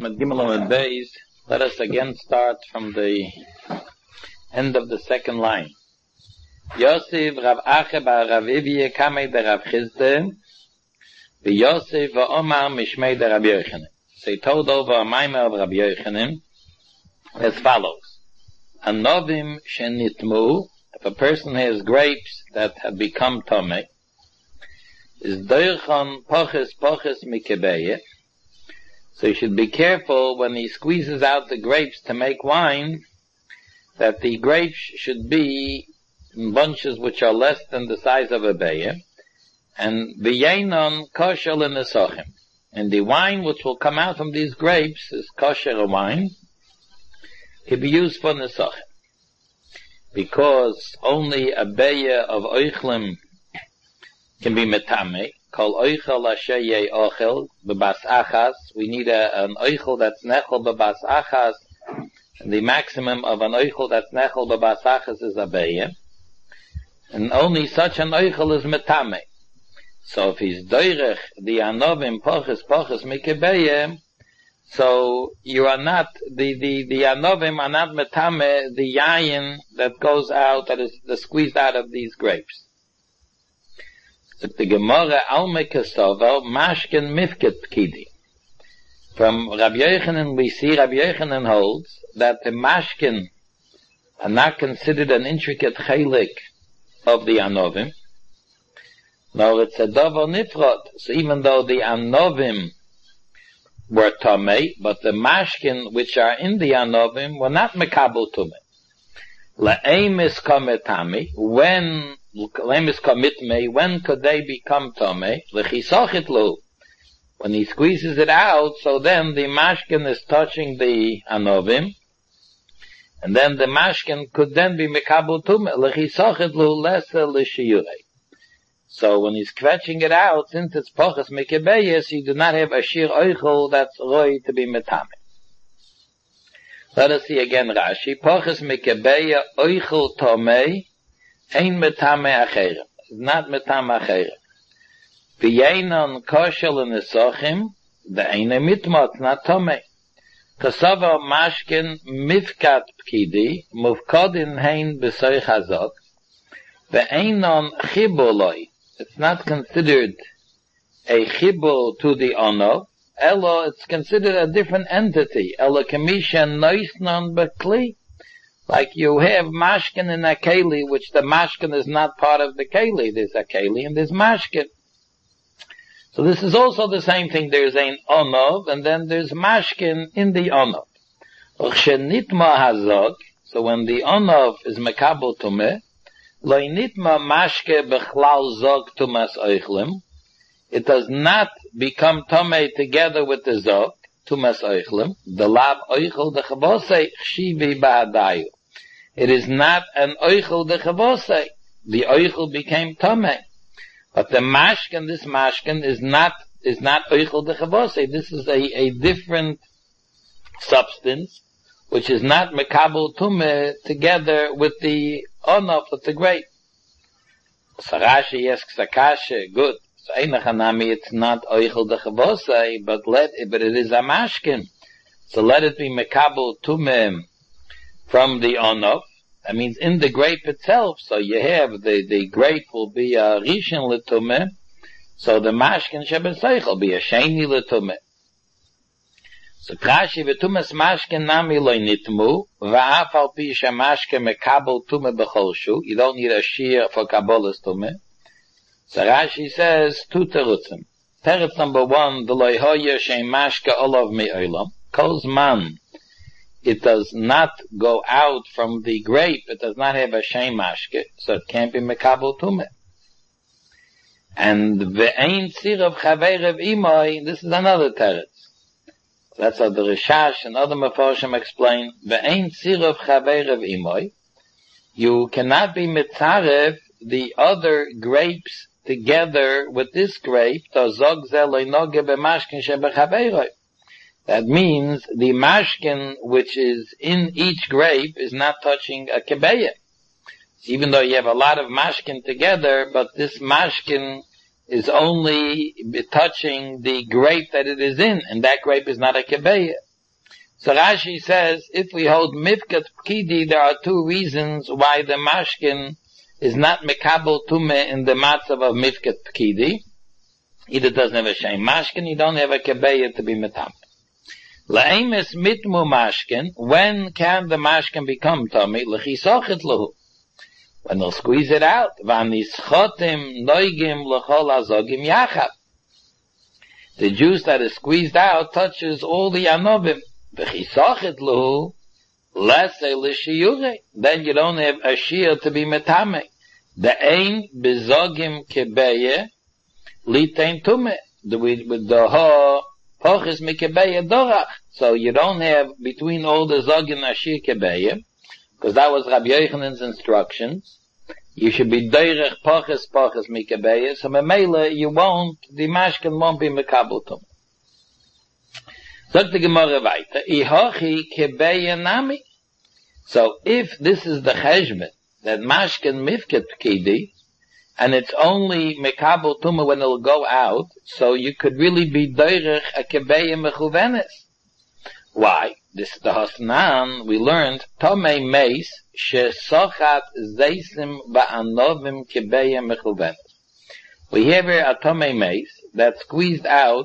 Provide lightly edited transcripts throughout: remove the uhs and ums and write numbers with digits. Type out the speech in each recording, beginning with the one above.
With Gimel and Beis, let us again start from the end of the second line. Yosef Rav Ache bar Rav Ivye kamei de Rav Chizde, v'Yosef v'Omar mishmei de Rav Yochanan. So he told over a maimer of Rav Yochanan as follows. Anovim shenitmu, if a person has grapes that have become tomei, is doichon poches mikebeye. So you should be careful when he squeezes out the grapes to make wine, that the grapes should be in bunches which are less than the size of a beyer, and v'yenon kosher l'nesochim. And the wine which will come out from these grapes is kosher wine, can be used for nesochim. Because only a beyer of oichlim can be metame. Kol oichel asheye ochel bebas achas. We need an oichel that's nechel bebas achas. And the maximum of an oichel that's nechel bebas achas is a beyer. And only such an oichel is metame. So if he's doirech the anovim poches mikebeye, so you are not the anovim are not metame the yayin that goes out, that is squeezed out of these grapes. The Gemara Alme Kesovo Mashken Mifket Pkidi. From Rabbi Yochanan we see Rabbi Yochanan holds that the mashken are not considered an intricate chelik of the anovim. No, it's a dovo nifrot. So even though the anovim were tomei, but the mashkin which are in the anovim were not mekabel tumei. La'emis kometami, when could they become tomei? L'chisochitlu, when he squeezes it out, so then the mashkin is touching the anovim, and then the mashkin could then be mekabel tumei. L'chisochitlu lesa l'shiyurei. So when he's quetching it out, since it's poches mikebeyes, you do not have a shir oichel that's roi to be metame. Let us see again Rashi. Poches mikebeya oichel tomei, ein metame acherem. It's not metame acherem. V'yenon koshel nesochim, the eine mitmot, not tomei. Kasava mashkin mifkat pkidi, mufkodin hein besoich hazok, v'einon chibuloi. It's not considered a chibul to the ono. Elo, it's considered a different entity. Elo kamishan noisnon bekli. Like you have mashkin in a keli, which the mashkin is not part of the keli. There's a keli and there's mashkin. So this is also the same thing. There's an onov, and then there's mashkin in the onov. Uchshenitma hazok. So when the onov is mekabel tumeh, lo nitma mashke bechlal zog tumas oichlim. It does not become tomei together with the zog, tumas oichlim. The lab oichel de chavosei chshivi ba'adayu. It is not an oichel de chavosei. The oichel became tomei. But the mashkin, this mashkin is not oichel de chavosei. This is a different substance, which is not mekabel tumeh together with the onof of the grape. Sarashi asks Akasha, good. So Einachanami, it's not oichel de chavosei, but it is a mashkin. So let it be mekabel tumeh from the onof. That means in the grape itself. So you have the grape will be a rishon letumeh. So the mashkin shebesoich will be a sheni letumeh. So Rashi v'tumas mashkin nami loy nitmu va'af al pi shemashkin mekabel tumeh b'chol shu. You don't need a shear for kabbalas tumeh. So Rashi says two terutzim. Teretz number one, the loy hoyer shein mashke olav me'olam. Kol zman, it does not go out from the grape. It does not have a shein mashke, so it can't be mekabel tumeh. And ve'ein tzirav chaverev imoy. This is another teretz. That's how the Rishash and other Mefarshim explain. Ve'ein tzirav chaverev imoy. You cannot be mitzarev the other grapes together with this grape. That means the mashkin which is in each grape is not touching a kebeya. Even though you have a lot of mashkin together, but this mashkin is only touching the grape that it is in, and that grape is not a kebeya. So Rashi says, if we hold Mifkat Pkidi, there are two reasons why the mashkin is not Mekabel Tumeh in the matzav of Mifkat Pkidi. Either doesn't have a Shem Mashkin, you don't have a Kebeya to be Metameh. La'emes mitmu mashkin, when can the mashkin become tummy? L'chisochet lahu. When they'll squeeze it out. V'anischotim noigim l'chol azogim yachad. The juice that is squeezed out touches all the anovim. V'chisochet lahu, lese l'shiyure. Then you don't have a shir to be metame. The ein bezogim kebeye, litein tumeh. With the ho, Pochis mikebeya dorach. So you don't have between all the zog and ashir kebeya, because that was Rabbi Yochanan's instructions. You should be doirech pochis mikebeya. So memela you won't, the mashkin won't be mekabotum. Sagt the Gemara weiter, ihochi kebeya nami. So if this is the cheshbon that mashkin mifket pkidi, and it's only mekabel tumah when it'll go out, so you could really be doirech a kebeya mechuvenes. Why? This the Hasnan, we learned, tomei meis, shesochat zeisim ba'anovim kebeya mechuvenes. We have here a tomei meis that squeezed out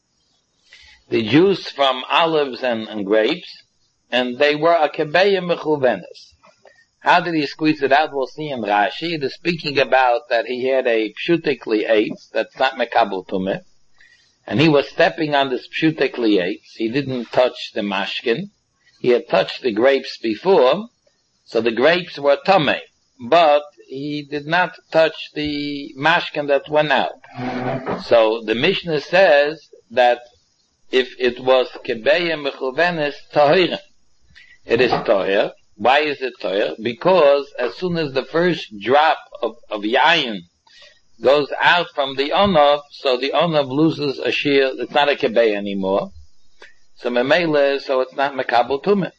the juice from olives and grapes, and they were a kebeya mechuvenes. How did he squeeze it out? We'll see in Rashi. It is speaking about that he had a pshutikli eitz, that's not mekabel tumeh, and he was stepping on this pshutikli eitz. He didn't touch the mashkin. He had touched the grapes before, so the grapes were tumeh, but he did not touch the mashkin that went out. So the Mishnah says that if it was kebeya mechuvenes tohiren, it is tohir. Why is it tohir? Because as soon as the first drop of yayin goes out from the onav, so the onav loses a shear. It's not a kebeya anymore. So memele, so it's not mekabel tumeh.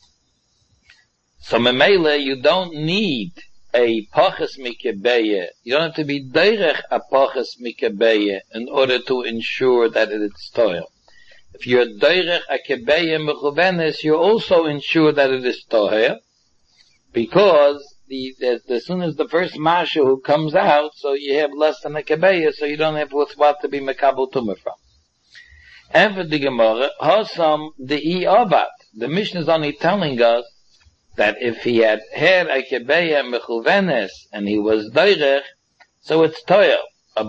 So memele, you don't need a poches mikebeya. You don't have to be doirech a poches mikebeya in order to ensure that it is tohir. If you're doirech a kebeya mechuvenes, you also ensure that it is toher, because as soon as the first masha who comes out, so you have less than a kebeya, so you don't have with what to be mekabel tumah from. And for the Gemara, Hosam the Abat. The Mishnah is only telling us that if he had a kebeya mechuvenes and he was doirech, so it's toher. Here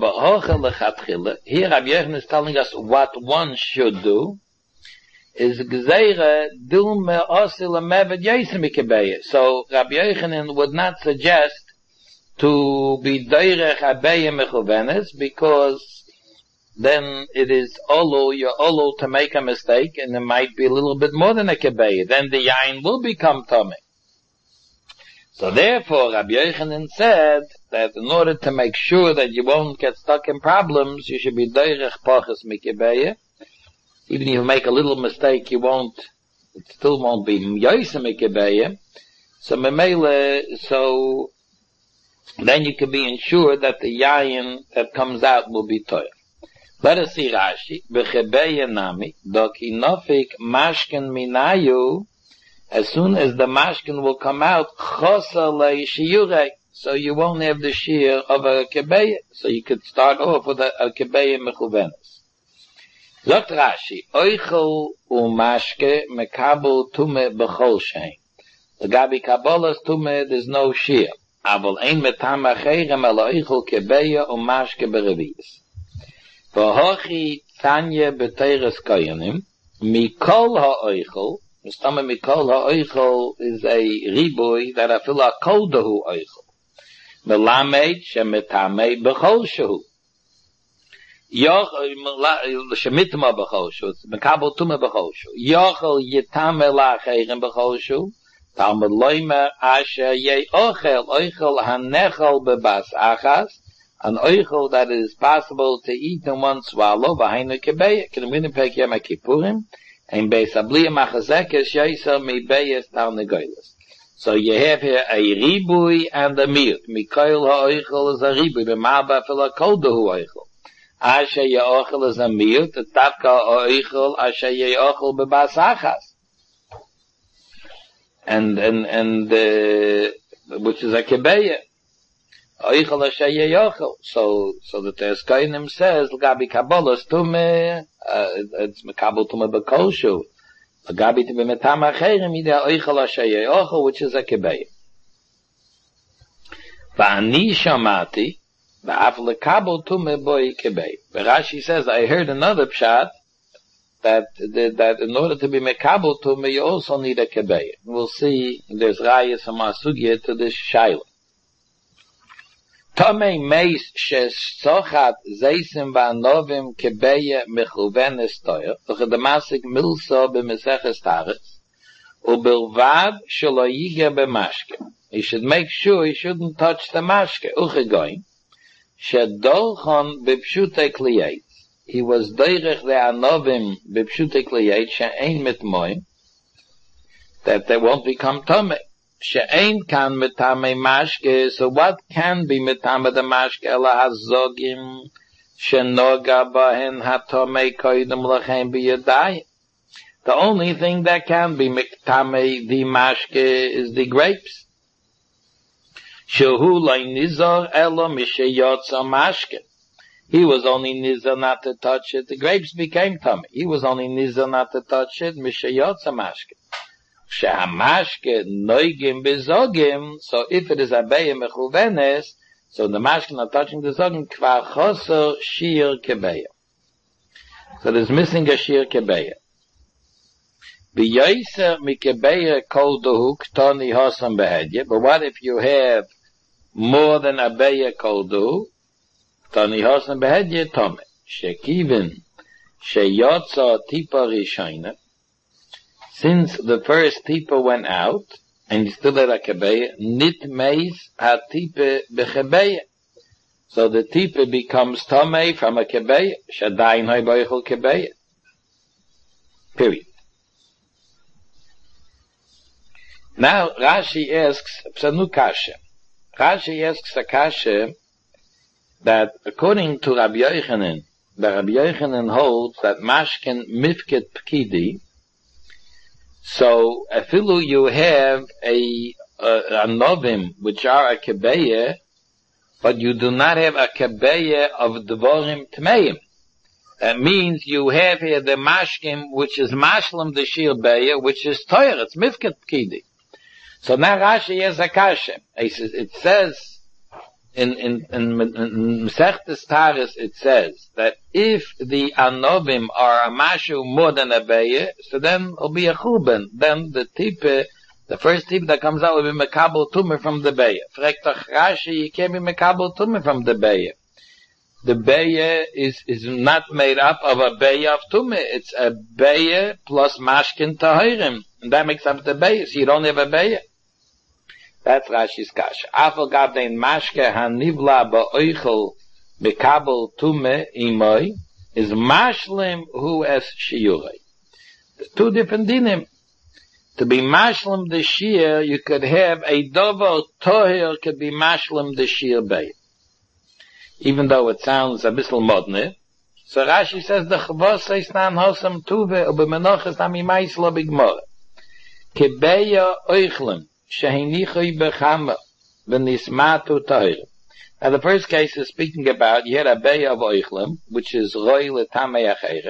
Rabbi Yochanan is telling us what one should do is gzeira dum me'osil me'ved yisem kebeya. So Rabbi Yochanan would not suggest to be doirech abeya mechuvenes, because then it is you're olo to make a mistake, and it might be a little bit more than a kebeya. Then the yain will become tummy. So therefore, Rabbi Yochanan said that in order to make sure that you won't get stuck in problems, you should be doirech poches mikebeya. Even if you make a little mistake, it still won't be yoyse mikebeya. So so then you can be ensured that the yayin that comes out will be toyer. Let us see Rashi. B'chebeya nami, doki nofik mashken minayu. As soon as the mashkin will come out, chosa le'shiyurei, so you won't have the shear of a kebeya. So you could start off with a kebeya mechuvenes. Zokt Rashi, oichel u'mashke mekabel tume b'chol shein. The gabi kabbalas tume, there's no shear. Aval ein metam acherem el oichel kebeya u'mashke berevius. V'hochi tanya b'teires koyanim, mikol ha'oichel, Mistama mikol ha'oichel is a riboy that afila koldahu oichel. Melamed shemitame b'chol shehu. Shemitma b'chol shehu. It's mekabel tumah b'chol shehu. Yochel yitame la'acheirim b'chol shehu. Talmud loimer asher yei ochel hanechel bebas achas. An oichel that it is possible to eat in one swallow. V'hainu kebeya. Can we pek yom kippurim? And beisabliya machazekes yaisa mi beyes tal negoilas. So you have here a ribui and a miut. Mikoil ha'oichel is a ribui. B'ma'ba fila koldahu oichel. Asher ye'ochel is a miut. Tafka ha'oichel asher ye'ochel bebas achas. and which is a kebeya. Oichel Ashaya Yochel. So the Teskoinim says, Gabi Kabbalas Tume, it's Mekabel Tume Bekolshu. Gabi Tume Metama Cherem, Ida Oichel Ashaya Yochel, which is a Kebeya. Va'ani Shamati, Va'af Lekabel Tume Boi Kebeya. Rashi says, I heard another pshat, that in order to be Mekabel Tume, you also need a Kebeya. We'll see, there's Rayas from Asugya to this Shaila. Tomei meis shesochat zeisim va'anovim kebeya mechuvenes toyer, doch the masik milso b'meseches taretz, ubilvad shelo yige b'mashke. He should make sure he shouldn't touch the mashke. Uchegoin, shedolchon b'pshute kliyet. He was doirech the anovim b'pshute kliyet she'ein mitmoim, that they won't become tomei. She'ein kan metame mashke, so what can be metame the mashke, ela hazogim, shenoga bahen hatome koidem lachem biyadai. The only thing that can be metame the mashke is the grapes. Shehu loy nizor elo misheyotza mashke. He was only nizor not to touch it, the grapes became tame. He was only nizor not to touch it, misheyotza mashke. Shehamashke noigim bezogim, so if it is abeya mechuvenes, so the mashke not touching the zogim, kvar choser shir kebeya. So there's missing a shir kebeya. V'yoyser mikebeya kol dohu ktoni hosam behedye, but what if you have more than abeya kol dohu, ktoni hosam behedye tome, shekivin, sheyotza tipa rishayna, since the first tipa went out, and you still had a kebeya, nit meis ha tipa bechebeya. So the tipa becomes tomei from a kebeya, shadayin hoy boichel kebeya. Period. Now Rashi asks, Psanu Kasha. Rashi asks a Kasha that according to Rabbi Yochanan, the Rabbi Yochanan holds that mashken mifket pkidi. So, afilu you have a novim, which are a kebeya, but you do not have a kebeya of dvorim tmeim. That means you have here the mashkim, which is mashlam the shir beya, which is toyer, it's mifket pkidi. So now Rashi has a kasha. It says, in Mesechtes Tares, it says that if the anovim are a mashu more than a beya, so then it'll be a chuben. Then the tipe, the first tipe that comes out will be mekabel tumah from the beya. Frekt Rashi, you can't be mekabel tumah from the beya. The beya is not made up of a beya of tumah. It's a beya plus mashkin tahirim, and that makes up the beya. So you don't have a beya. That's Rashi's kasha. Afal gabein mashke hanivla ba'oichel bekabel tume imoy is mashlim hu es shiurei. Two different dinim. To be mashlim the shir, you could have a dover tohir could be mashlim the shir bay. Even though it sounds a bissel modne. So Rashi says the chavos is nan hosam tuve ubemenoches namimais lo bigmor. Kebeya oichlem. Shehinichui bechama v'nismatu tahir. Now the first case is speaking about you had a beya of oichlem, which is roi l'tamei achere.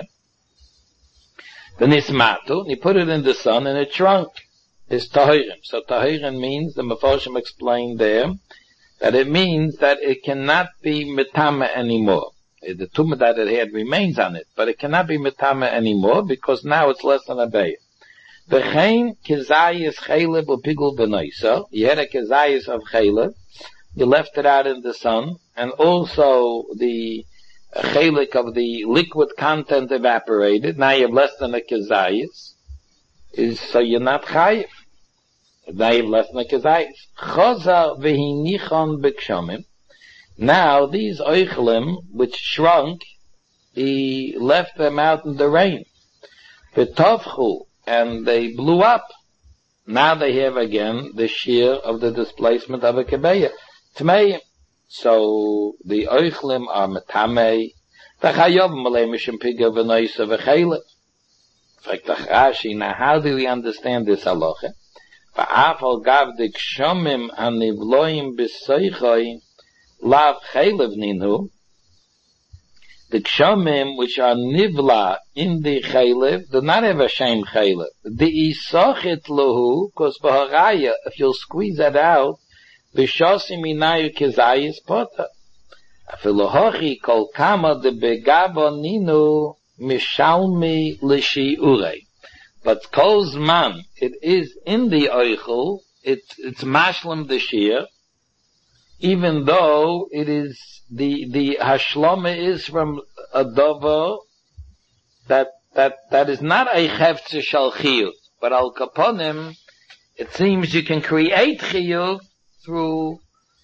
V'nismatu, and he put it in the sun and it shrunk. It's tahirim. So tahirim means, the Mefarshim explained there, that it means that it cannot be metama anymore. The tumah that it had remains on it, but it cannot be metama anymore because now it's less than a beya. V'chein kezayis chaylev u'pigul b'noisa. You had a kezayis of chaylev. You left it out in the sun. And also the chaylik of the liquid content evaporated. Now you have less than a kezayis. So you're not chayiv. Now you have less than a kezayis. Choza v'hinichon b'kshomim. Now these oichlim, which shrunk, he left them out in the rain. V'tovchu. And they blew up. Now they have again the shear of the displacement of a kebeya. Tmeim. So the oichlim are metamei. V'chayovim alei mishim piga v'noisa v'chaylet. Rashi, now how do we understand this halacha? Va'afal gav de kshomim anivloim b'soichoi lav chaylev ninu. The kshomim which are nivla in the chaylev do not have a shem chaylev. The isachit lohu, because b'haraya, if you'll squeeze that out, b'shosim inayu kezayis pota. Afilu hochi kol kama de begabo ninu mishalmi l'shi'urei. But kol zman, it is in the oichel, it's mashlam the shir, even though it is the hashlama is from a dover that is not a chefze shal chiyuv, but al kaponim, it seems you can create chiyuv through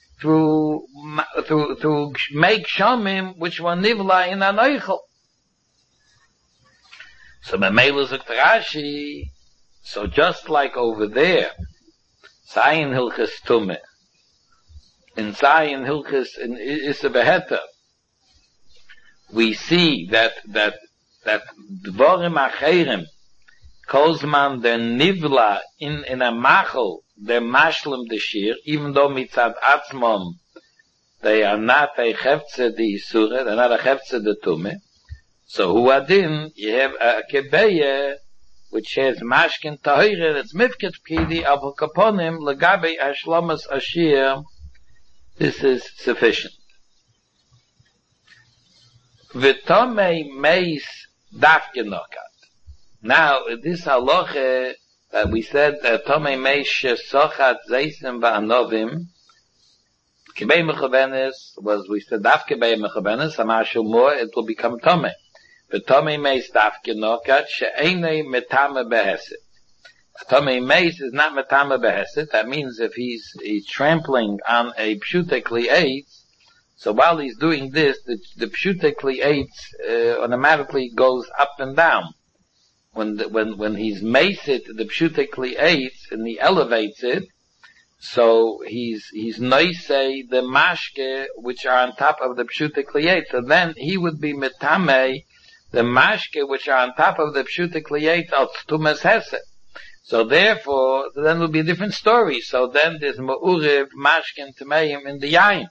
make shamim which were nivla in an oichel. So Memela zok Rashi, so just like over there, Zayin Hilchas Tumeh, in Zayin Hilchas in Issa Beheta, we see that Dvorim Acherim, Kozman der Nivla in a Machel, der Mashlim the Shir, even though Mitzad Atzmon, they are not a Chefze the Isura, they're not a Chefze the Tumeh. So huadin, you have a kebeya, which has mashkin tahira, that's mifket pkidi, abu kaponim, legabe ashlamas ashir, this is sufficient. V'tomei meis dafgenokat. Now, this halacha that we said that tomei meis shesochat zeisim ba'anovim, kebei mechabenes, was we said dafkebei mechabenes, amashu more, it will become tomei. V'tomei meis dafgenokat she'enei metame beheset. Tomei meis is not metame beheset. That means if he's trampling on a pshute kli'etz, so while he's doing this, the pshute kli'etz automatically goes up and down. When he's meiset the pshute kli'etz and he elevates it, so he's noisei the mashke which are on top of the pshute kli'etz. So then he would be metame the mashke which are on top of the pshute kli'etz of tumas hesed. So therefore, then will be a different story. So then there's ma'uriv mashkin tameim in the yain.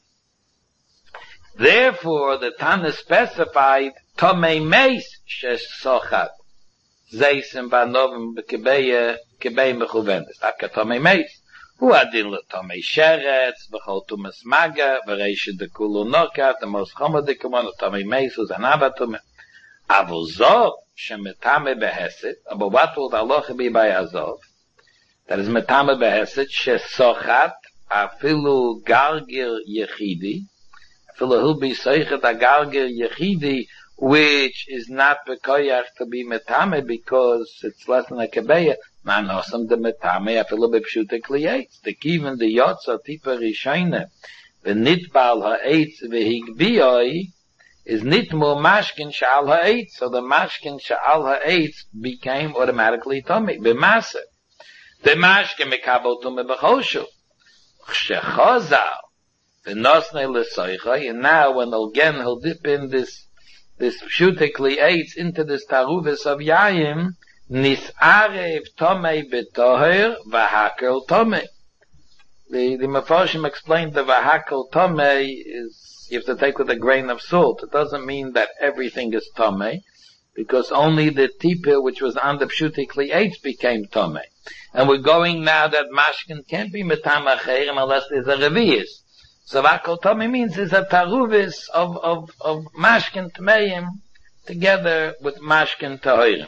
Therefore, the Tana specified tomei meis shesochat zeisim banovim b'kebei mechuvenes. After tomei meis, hu adin letomei sheretz v'chol tumas maga v'reisha dekulu nokat the most chomodik one of tomei meis who's an abatumah. Avozov shemetame beheset. But what will the halacha be by Azov? That is metame beheset shesochat afilu gargir yechidi. Afilu he'll be soichet a gargir yechidi, which is not bekoyach to be metame because it's less than a kebeya. Manosam de metame afilu bepshute kliyetz. The kiven the yotza tipa rishayne v'nitbal ha'etz v'higbiyoi is nit more mashkin sha'al ha'etz, so the mashkin sha'al ha'etz became automatically tummy, b'masa. The mashkin mekabel tummy b'choshu. Ch'shechozal, v'nosnei l'soicha, and now when again he'll dip in this pshutikli eitz into this taruvis of yayim, nisarev tomei b'toher v'hakel tomei. The Mefarshim explained the v'hakel tomei is, you have to take with a grain of salt. It doesn't mean that everything is tomei, because only the tipa which was on the pshuti kli'etz became tomei. And we're going now that mashkin can't be metama chayrim unless there's a revius. So vakol tomei means there's a taruvis of mashkin tmeim together with mashkin tahorim.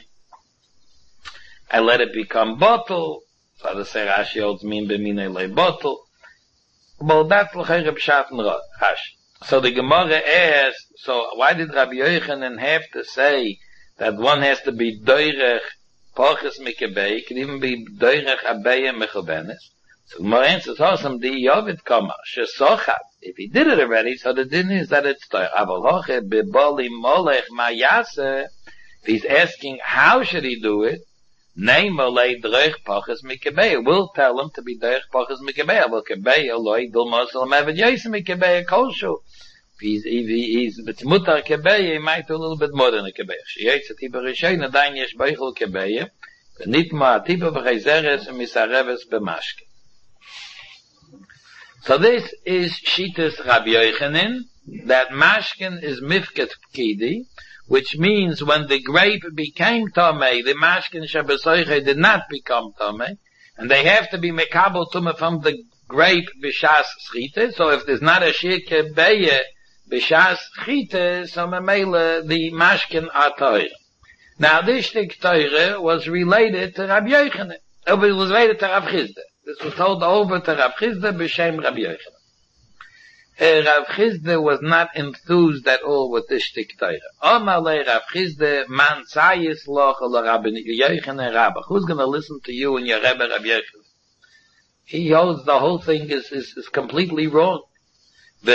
And let it become bottle. So the Rashi holds mean b'minei le bottle. Well, that's l'chayrim pshat and Rashi. So the Gemara asks, so why did Rabbi Yochanan have to say that one has to be doirech poches mikabei, it can even be doirech abeya mechobenes? So Gemara answers, Hosam di yovid kama, shesochat. If he did it already, so the din is that it's doirech. Aval hoche beboli molech mayase. If he's asking how should he do it, neimolei doirech poches mikabei. We'll tell him to be doirech poches mikabei. Aval kabei eloi dulmosel mevad yosem mikabei kolshu. If he's mutar kebeya, he might do a little bit more than a kebeya. Sheyetz atiba rishayna dain yesh beichel kebeya. V'nitma atiba v'chayzeres misareves b'mashke. So this is Shitas Rabbi Yochanan, that mashkin is mifket pkidi, which means when the grape became tomei, the mashkin shabesoiche did not become tomei, and they have to be mekabel tumah from the grape b'shas schite. So if there's not a shirke beye b'shas schite, so memele the mashkin are toire. Now this shtik toire was related to Rabbi Yochanan. It was related to Rav Chisda. This was told over to Rav Chisda b'shem Rabbi Yochanan. Rav Chisda was not enthused at all with this shtik Torah. Amalei Rav Chisda man tzayis loch ala Rabbi Yochanan Rabba. Who's going to listen to you and your Rebbe Rabbi Yochanan? He holds the whole thing is completely wrong. He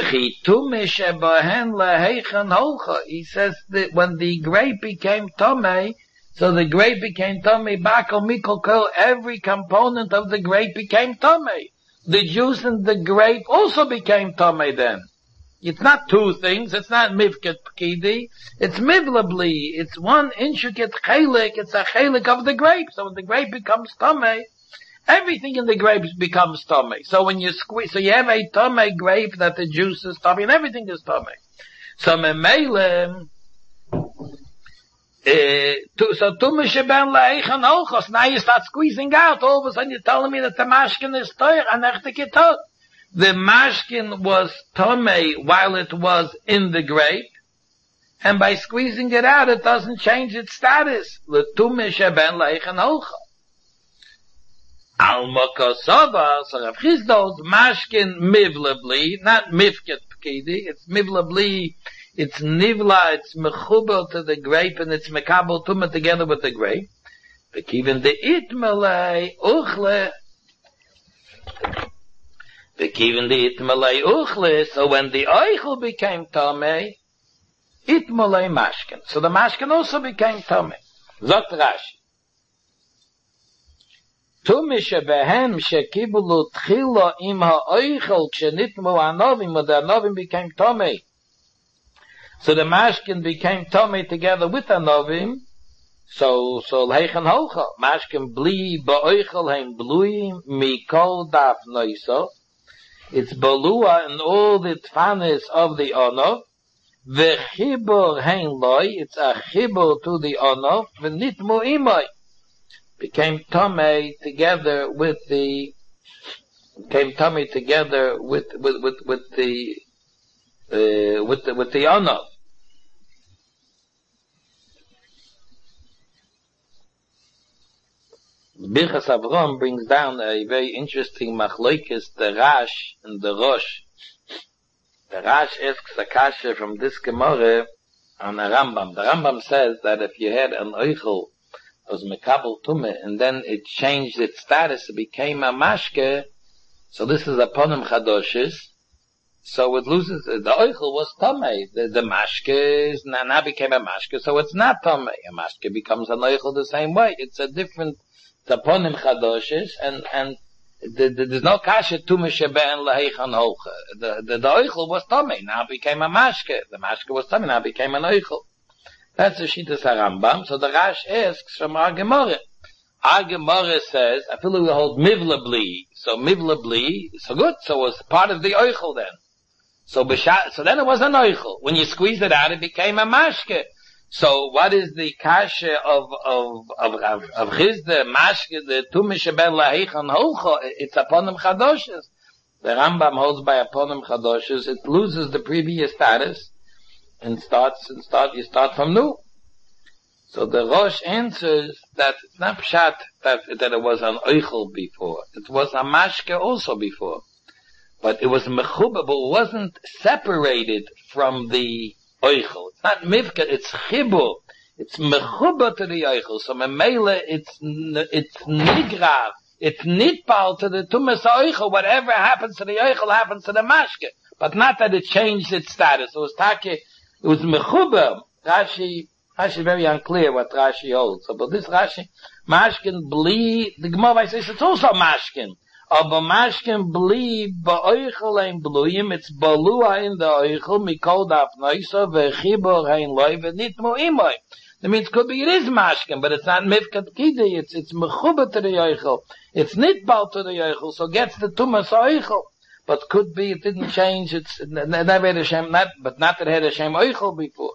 says that when the grape became tomei, so the grape became tomei, bakal mikol kol, every component of the grape became tomei. The juice in the grape also became tomei then. It's not two things, it's not mivket pkidi, it's mivlabli, it's one intricate chelik, it's a chelik of the grape. So when the grape becomes tomei, everything in the grapes becomes tomei. So when you squeeze, so you have a tomei grape that the juice is tomei, and everything is tomei. So memele, so tume sheben leichan olchos. Now you start squeezing out. All of a sudden you're telling me that the mashkin is toir and echtekitot. The mashkin was tomei while it was in the grape, and by squeezing it out, it doesn't change its status. The tume sheben leichan olchos. Al-Mokosova, so Rav Chisda's mashkin mivlabli, not mifket pkidi, it's mivlabli, it's nivla, it's mechuber to the grape, and it's mekabel tumah together with the grape. Even the itmalei uchle, so when the oichel became tamei, itmalei mashkin. So the mashkin also became tamei. Zot Rashi. Tume shebehem shekibulu tchila im ha'oichel kshenitmu anovim, and the anovim became tomei. So the mashkin became tomei together with anovim. So leichen hocha mashkin bli ba'oichel heim bluim mikol daf noiso. It's balua and all the tfanis of the onov. V'chibur heim loy. It's a chibur to the onov. V'nitmu imoi. Became tomei together with the onov. Birchas Avram brings down a very interesting machlokes, the Rash and the Rosh. The Rash asks a kasha from this Gemara on a Rambam. The Rambam says that if you had an oichel was mekabel tumah, and then it changed its status, it became a mashke, so this is a ponim chadoshes, so it loses, the oichel was tamei, the mashke is, now became a mashke, so it's not tamei, a mashke becomes an oichel the same way, it's a different, the ponim chadoshes, and there's no kasha tumah sheben leheichan hocha, the oichel was tamei, now it became a mashke, the mashke was tamei, now it became an oichel. That's the Shittas HaRambam. So the Rash asks from our Gemara. Our Gemara says, I feel we hold mivlabli. So mivlabli, so good. So it was part of the oichel then. So then it was an oichel. When you squeezed it out, it became a mashke. So what is the kasha of Chisda, mashke, the tumish ben laheichan hocha? It's upon them chadoshes. The Rambam holds by upon them chadoshes. It loses the previous status. And you start from new. So the Rosh answers that it's not pshat that it was an oichel before. It was a mashke also before. But it was mechubah, but it wasn't separated from the oichel. It's not mivka, it's chibur. It's mechubah to the oichel. So memele, it's nigrav. It's nitpal to the tumas oichel. Whatever happens to the oichel happens to the mashke. But not that it changed its status. It was take. It was mechuber. Rashi very unclear what Rashi holds. So, but this Rashi, mashkin bli, the Gemara says it's also mashkin. Aber mashkin bli ba'oichel ein bluyim, it's balua in the oichel, mikol daf noisa, v'chibor hein loy, v'nitmu imoy. That means could be it is mashkin, but it's not mifkat kidi. It's mechuba to the yoichel. It's nitbal to the yoichel, so gets the tumas oichel. But could be it didn't change. It's never had a shem, but not that it had a shem oichel before.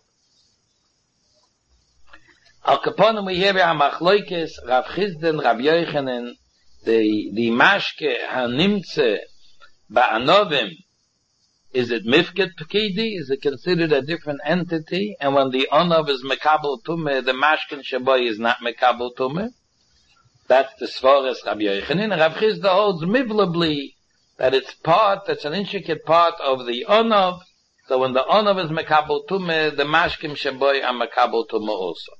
Al kaponim we hear a machloikes Rav Chizden, Rav Yochanan, the mashke hanimtze ba'anovim. Is it mifket pekidi? Is it considered a different entity? And when the onov is mekabel tumeh, the mashkin shaboy is not mekabel tumeh? That's the svores Rav Yochanan. Rav Chizda holds miblably that that's an intricate part of the onov. So when the onov is mekabel tumeh, the mashkin shaboy are mekabel tumeh also.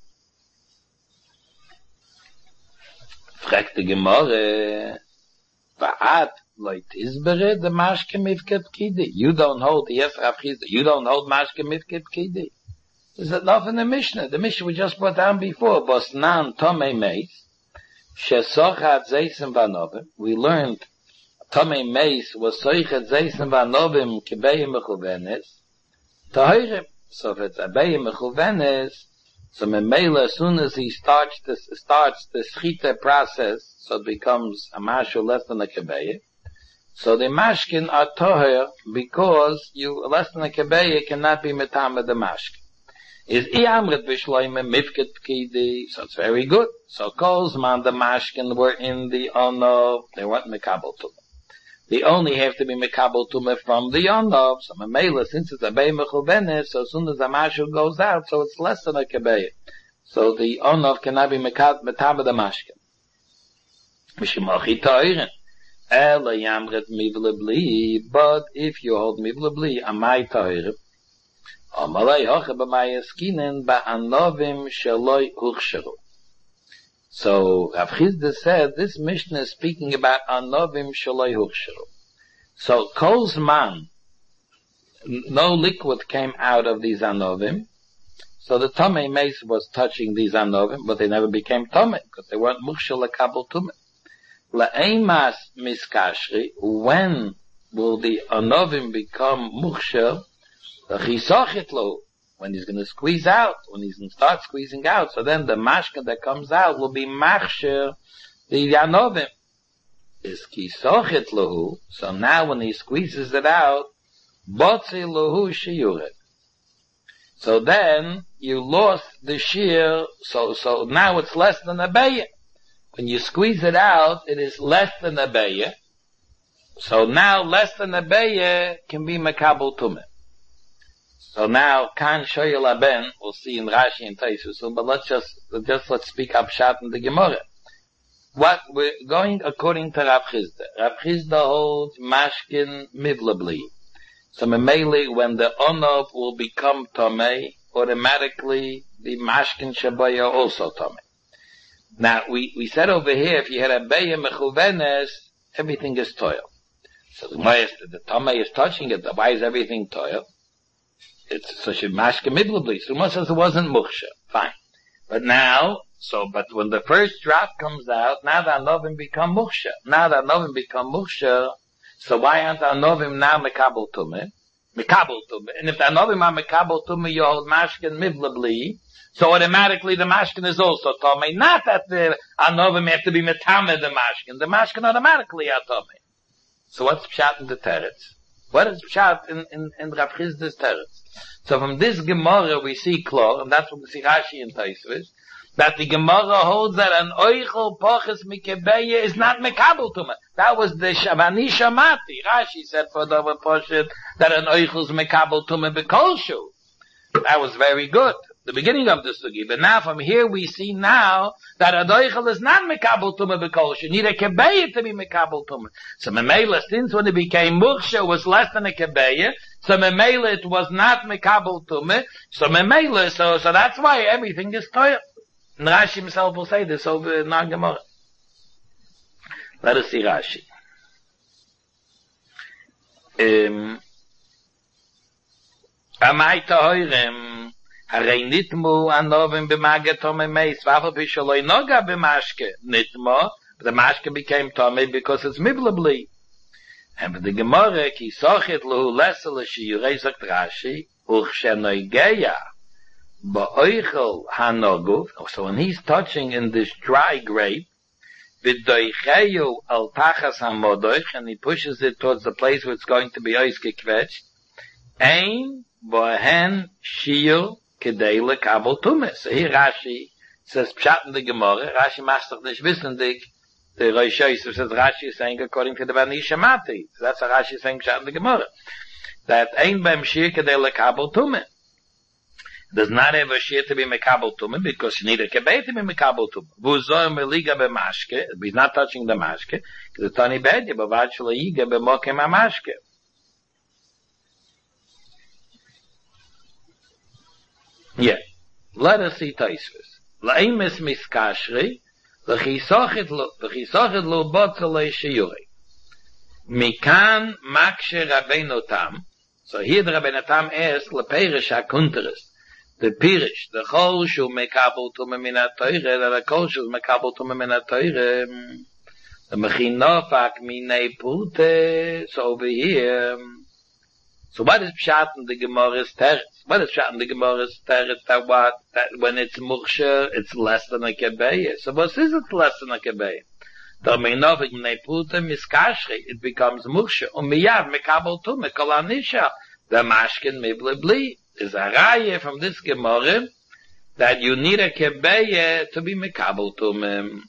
Fragt die Gemorre, va'at loit izbere the mashke mifket kidi. You don't hold, yes, Rav Chizda, you don't hold mashke mifket kidi. There's enough in the Mishnah. The Mishnah we just brought down before. Bosnan tomei meis, shesochat zeisen vanovim. We learned tomei meis was soichat zeisen vanovim kebeyim mechuvenes. Tahirim. So if it's abeyim mechuvenes, so Memela, as soon as he starts the schita process, so it becomes a mashul less than a kebeya. So the mashkin are toher because less than a kebeya cannot be metame the mashkin. Is iamret b'shloime mifket pkidi, so it's very good. So Kolzman, the mashkin were in the onov, they weren't mekabel tumah. They only have to be mekabel tumah from the onov. So Memela, since it's a bey mechuvenes, so as soon as the mashul goes out, so it's less than a kebeya. So the onov cannot be metame the mashkin. Mishimochi toiren. Ela yamret mivle bli, but if you hold mivle bli, amai toiren. Amalei hoche b'mai eskinen ba'anovim sheloi huchsheru. So Rav Chizda said this Mishnah is speaking about anovim sheloi huchsheru. So kol's man, no liquid came out of these anovim. So the tomei meis was touching these anovim, but they never became tomei because they weren't muchshel lekabel tumei. La'emas miskashri, when will the anovim become muchshel? When he's going to squeeze out, when he's going to start squeezing out, so then the mashka that comes out will be machsher the anovim. Is kisochet lahu, so now when he squeezes it out, botzi lahu shiyuret. So then you lost the shear, so now it's less than a bayah. When you squeeze it out, it is less than a bayah. So now less than a bayah can be mekabel tumeh. So now kan shoyel aben, we'll see in Rashi and Taisus soon, but let's speak up shat in the Gemara. What we're going according to Rav Chizda. Rav Chizda holds mashkin mivlabli. So memeli, when the onov will become tomei, automatically the mashkin shabaya also tomei. Now we said over here, if you had a beya mechuvenes, everything is toil. So the tomei is touching it. Why is everything toil? It's such a mashke midlabli. So Moshe says it wasn't muksha. Fine. But when the first drop comes out, now the anovim become muksha. So why aren't the anovim now mekabel tumeh? And if the anovim are mekabel tumeh, you hold mashkin midlabli. So automatically the mashkin is also tomeh. Not that the anovim have to be metame the mashkin. The mashkin automatically are tomeh. So what's pshat in the teretz? What is pshat in Rav Chizda's teretz? So from this Gemara we see klar, and that's what we see Rashi and Taisvis, that the Gemara holds that an oichel poches mikebeya is not mekabel tumah. That was the Shavani Shamati. Rashi said for the Poshet that an oichel is mekabel tumah bekolshu. That was very good. The beginning of the sugi. But now from here we see now that a doichel is not mekabel tumah bekolshu. Need a kebeya to be mekabel tumah. So memela, since when it became muksha was less than a kebeya, so memela it was not mekabel tumah. So memela, so that's why everything is toil. And Rashi himself will say this over in our Gemara. Let us see Rashi. Amai tahoirem, harei nitmu anovim b'mage tomei meis, v'afal pi shaloi noga b'mashke nitmu, but the mashke became tomei because it's miblabli. And with the Gemara, ki sochet lehu lesel shiyurei sagt Rashi, uchshenoigeya, ba'oichel hanogov, so when he's touching in this dry grape, v'doicheyu al tachas hamodoich, and he pushes it towards the place where it's going to be ois gekvetched, ein bohen shiur kedei lekabel tumah. So here Rashi says, pshat in the Gemara, Rashi must doch nicht wissen, the Rosh Yosef says, Rashi is saying according to the Bani Shamati. So that's what Rashi is saying, pshat in the Gemara. That ein beim shir kedei lekabel tumah. Does not have a shir to be mekabel tumah, because you need a kebei to be mekabel tumah. V'uzor meliga b'mashke, he's not touching the mashke, because it's tani bedya, b'vad shelo yiga b'mokem ha'mashke. Yeah. Let us see Taisvus. La'emes miskashri, l'chisochet lo botzalei sheyurei. Mikan makshe Rabbeinu Tam. So here the Rabbeinu Tam asks, l'perish ha'kunteres. The pirish, the chol shu mekabel tumah min ha'toire, the kol shu mekabel tumah min ha'toire, the mechinofak minei pute. So over here, so what is pshat in the Gemara's teretz? What is pshat in the Gemara's teretz? That what? That when it's muksher, it's less than a kebeya. So what is it less than a kebeya? The mechinofak minei pute miskashri, it becomes muksher. Umiyad mekabel tumah kol anisha, the mashkin mibli bli. Is a raya from this Gemara that you need a kebeya to be mekabel tumah.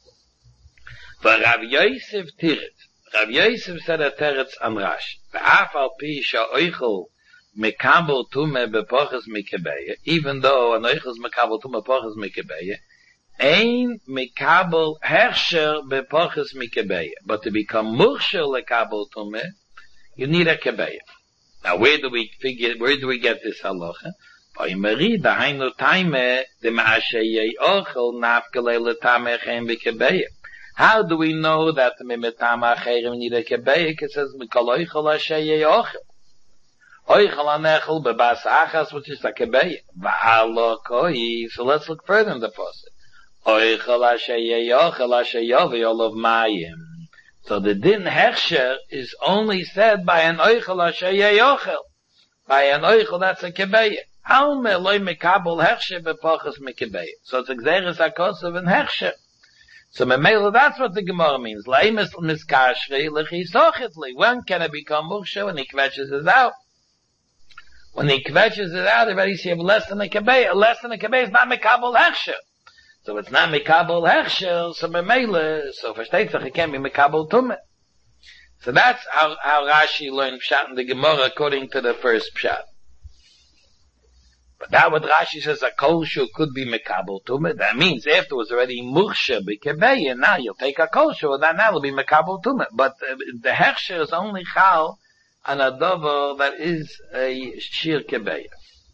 For Rav Yosef Tiret, Rav Yosef said a teretz on Rashi. V'af al pi sha'oichel mekabel tumah bepoches mikebeya, even though an oichel is mekabel tumah bepoches mikebeya, ein mekabel hersher bepoches mikebeya. But to become mursher lekabel tumah, you need a kebeya. Now, where do we get this halacha? By Mari, the Hainu Taime, the Ma'ashayei Ochel, Nafkele Letame Chem V'Kebeya. How do we know that the Mimetama Cherem need a Kebeya? It says, Mikol Ochel Ashayei Ochel. Ochel Anechel Bebas Achas, which is a Kebeya. Va'alo Koi. So let's look further in the process. Ochel Ashayei Ochel Ashayovi Olav Mayim. So the din hechsher is only said by an oichel ashayei ochel. By an oichel, that's a kebeya. Alme loy mekabel hechsher bepoches mekebeya. So it's exeris hakosav and hechsher. So memela, that's what the Gemara means. Leimes miskashri lechisochetli. When can it become muksha? When he kvetches it out. When he kvetches it out, already see less than a kebeya. Less than a kebeya is not mekabel hechsher. So it's not mekabel hechsher, so memele, so versteht sich, it can be mekabel tumah. So that's how Rashi learned pshat in the Gemara according to the first pshat. But now what Rashi says, a kosher could be mekabel tumah, that means afterwards already mursha b'kebeya, now you'll take a kosher, that now will be mekabel tumah. But the hechsher is only chal on a dover that is a shir kebeya.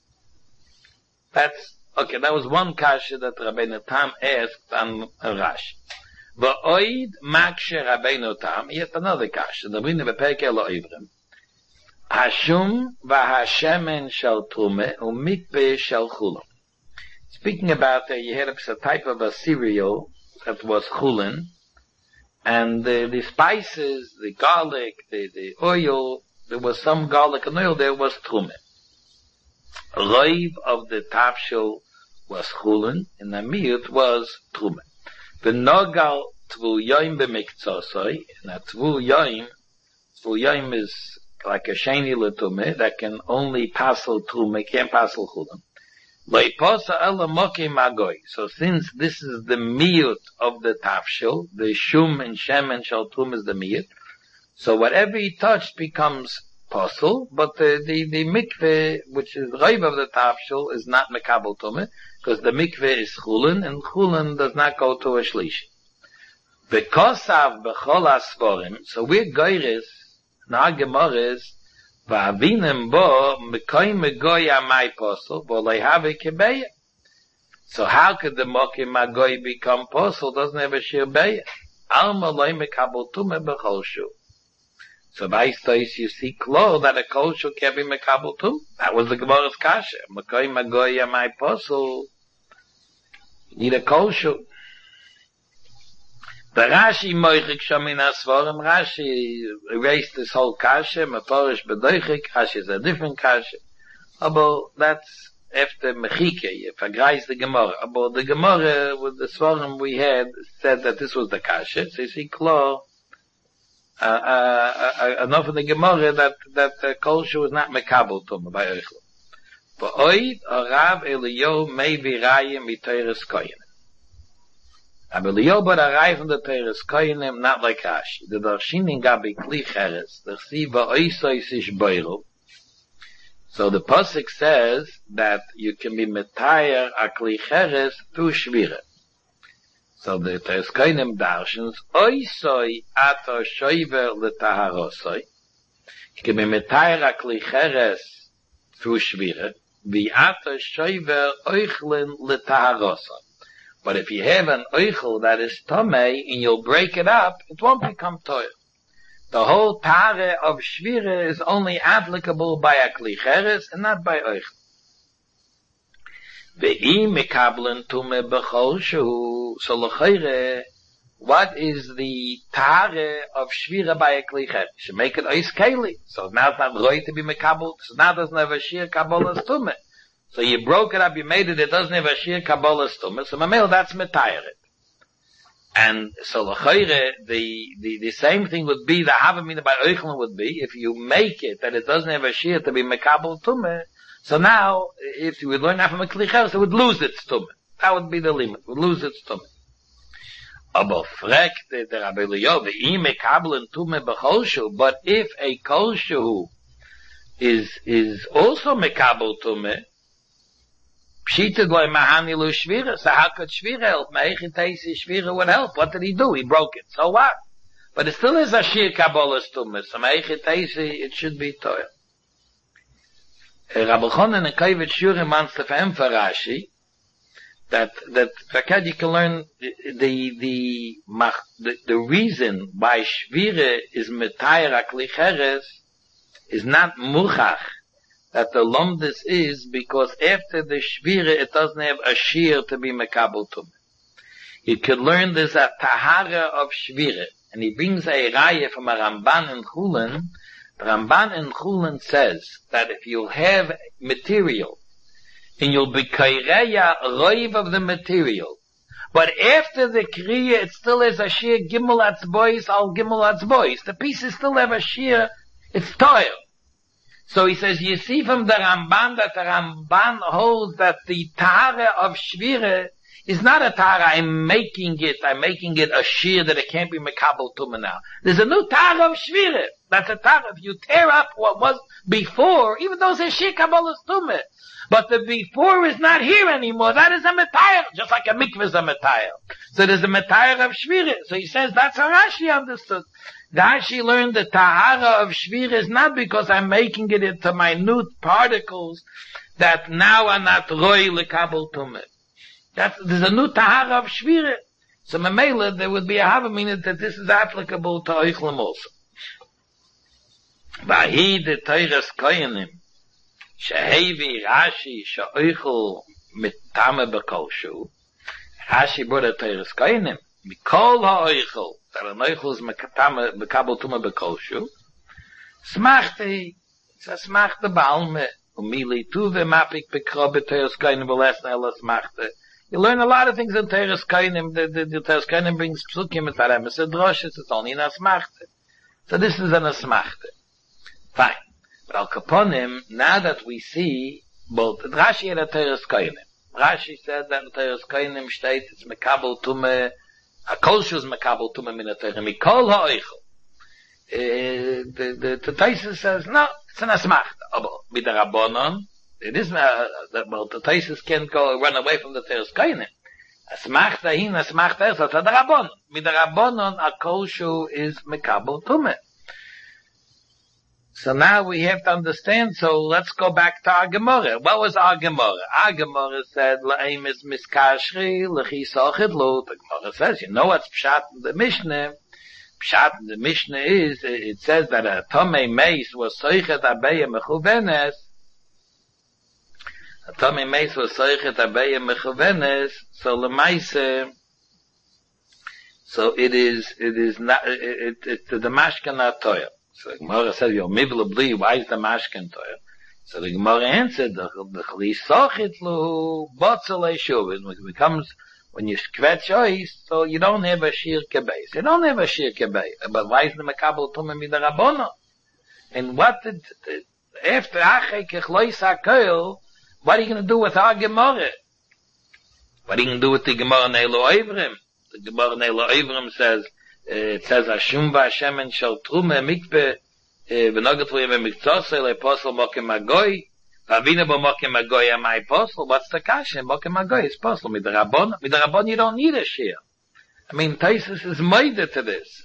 Okay, that was one kasha that Rabbeinu Tam asked on Rashi. V'oid makshe Rabbeinu Tam, yet another kasha. The Rabbeinu B'Perkei Elohim. Hashum v'hashemen shel Tumah u'mikveh shel Chulin. Speaking about you had a type of a cereal that was Chulin, and the spices, the garlic, the oil, there was some garlic and oil, there was Tumah. Roiv of the tafshil was chulin, and the miut was truma. The nogal tvul yoim b'miktzosoi, and a tvul yoim is like a sheni letume that can only passel truma, can't passel chulin. Leiposa ela moke magoi. So since this is the miut of the tafshil, the shum and shem and shal truma is the miut, so whatever he touched becomes possible, but the mikveh, which is Raiv of the Tafshil, is not Mekabel Tumah, because the mikveh is Chulin, and Chulin does not go to a Shlishi. V'kosav b'chol asforim, so we're Goyres, and our Gemara is, v'avinem bo, m'koy m'goy amay posel, v'olay have kebeya. So how could the mokim magoy become posel? Doesn't have a shir beya. Alma loy Mekabel Tumah b'chol shu. So by stories you see close that a kosher can be mekabel too. That was the Gemara's kasha. Makoy magoya my posel. Need a kosher. The Rashi moichik shamin asvarim. Rashi erased this whole kasha. Meforish bedoichik. Rashi is a different kasha. But that's after Mechike, you vergreist the Gemara. But the Gemara, with the Svarim we had, said that this was the Kasha. So you see, Klo, enough of the Gemara that Kolshu was not Mekabel Tumah by Eichel. But Oid, Rav Eliyahu may be Raya Miteres Koyenim. Rav Eliyahu but Raya from the Teres Koyenim, not like Rashi. The Darshinim Gabi Kli Cheres, the Siva Oisois Ish Boiru. So the Pasuk says that you can be Metayer Akli Cheres through Shvira. So the Teres Koyenim Darshans, Oisoi Ato Shoiver Letaharosoi. You can be Metayer Akli Cheres through Shvira. Vi'ata shoiver oichlin l'taharosah. But if you have an oichel that is tomei and you'll break it up, it won't become toil. The whole tare of shvira is only applicable by a klicheres and not by oichel. Ve'i mekablen tume b'chol shehu. So l'chayre, what is the tare of shvira by a klicheres? You should make it ois keli. So now it's not going to be mekabel. So now it doesn't have a shir kabbalas tume. So you broke it up, you made it doesn't have a shir kabbalas tume. So mamel, that's metayer it. And so l'chayre, the same thing would be, the havamina by oichlin would be, if you make it that it doesn't have a shir to be mekabel tume, so now, if you would learn that from a klicheres, it would lose its tume. That would be the limit. It would lose its tume. Aber fragte der Rabbi Eliyahu, ve'im mekablen tume b'cholshu, but if a kolshu is also mekabel tume, pshited loy mahani lo shvira, so how could shvira help? Ma'echitesi shvira would help. What did he do? He broke it. So what? But it still is a shir kabbalas tume, so ma'echitesi, it should be toil. Rabbi Chonan and Kaivet Shurim wants to emphasize Rashi, that you can learn the reason why Shvira is Metayer Aklicheres is not Muchach, that the Lomdus is because after the Shvira it doesn't have a Shir to be Mekabel Tumah. You could learn there's a Tahara of Shvira, and he brings a Raya from a Ramban in Chulin. The Ramban in Chulin says that if you have material, and you'll be kaireya roiv of the material. But after the kriya, it still has a sheer gimel atzbois al gimel atzbois. The pieces still have a sheer, it's toil. So he says, you see from the Ramban that the Ramban holds that the tara of shvira is not a tara, I'm making it a sheer that it can't be mekabel tumah now. There's a new tara of shvira. That's a tara. If you tear up what was before, even though it's a sheer kabbalas tumah, but the before is not here anymore. That is a metayr, just like a mikvah is a metayr. So there's a metayr of shvira. So he says that's how Rashi understood. Rashi learned the tahara of shvira is not because I'm making it into minute particles that now are not roi lekabel tumah. There's a new tahara of shvira. So memela, there would be a havamina that this is applicable to oichlim also. Vahi de teires koyenim. Shehevi Rashi she'oichel mitame b'kolshu. Rashi brought a teres koyenim. Mikol ha'oichel, that an oichel is mitame b'kabel tumah b'kolshu. Smachte, it's a smachte ba'alme. Umili tuve mapik b'kro b'teres koyenim v'lesna ela smachte. You learn a lot of things in teres koyenim. The teres koyenim brings psukim et harem. It's a droshes, it's only in a smachte. So this is an asmachte. Fine. But Al Kaponim, now that we see, both Rashi had a Teres Koyenim. Rashi said that in Teres Koyenim state it's Mekabel Tumah, a Kolshu is Mekabel Tumah min a-Teres, Mikol ha'oichel. The Taisus says, no, it's an asmachta. With the Rabbonon, it is, well, the Taisus can't run away from the Teres Koyenim. Asmachta hin, asmachta es, it's the Rabbonon. With the Rabbonon, a Kolshu is Mekabel Tumah. So now we have to understand, so let's go back to our Gemara. What was our Gemara? Our Gemara said, La'im is miskashri, l'chi sochid lo. The Gemara says, you know what's pshat in the Mishnah? Pshat in the Mishnah is, it says that a tomei meis was soichet abeya mechuvenes. A tomei meis was soichet abeya mechuvenes. So l'maise, so it is not, it's the mashkan toya. So Gemara says, "Yo mivla bli." Why is the mashkin toil? So the Gemara answered, the Chli Sochitlu, Botzele Shuvin, when it becomes, when you scratch ice, so you don't have a Shir Kebeis. You don't have a Shir Kebeis. But why is the Mekabel Tumah Midarabona? And what did, after Achei Kechlois HaKoil, what are you going to do with our Gemara? What are you going to do with the Gemara Neilu Oivrim? The Gemara Neilu Oivrim says, it says, Ashum V'Hashem Shel Truma Mikveh, V'nogat V'yem Miktzosei Le'Posel Mokem Agoy, V'avina Bo Mokem Agoy am I Posel? What's the kasha? Mokem Agoy is Posel. Midarabon you don't need a shir. I mean, Taisus is moide to this.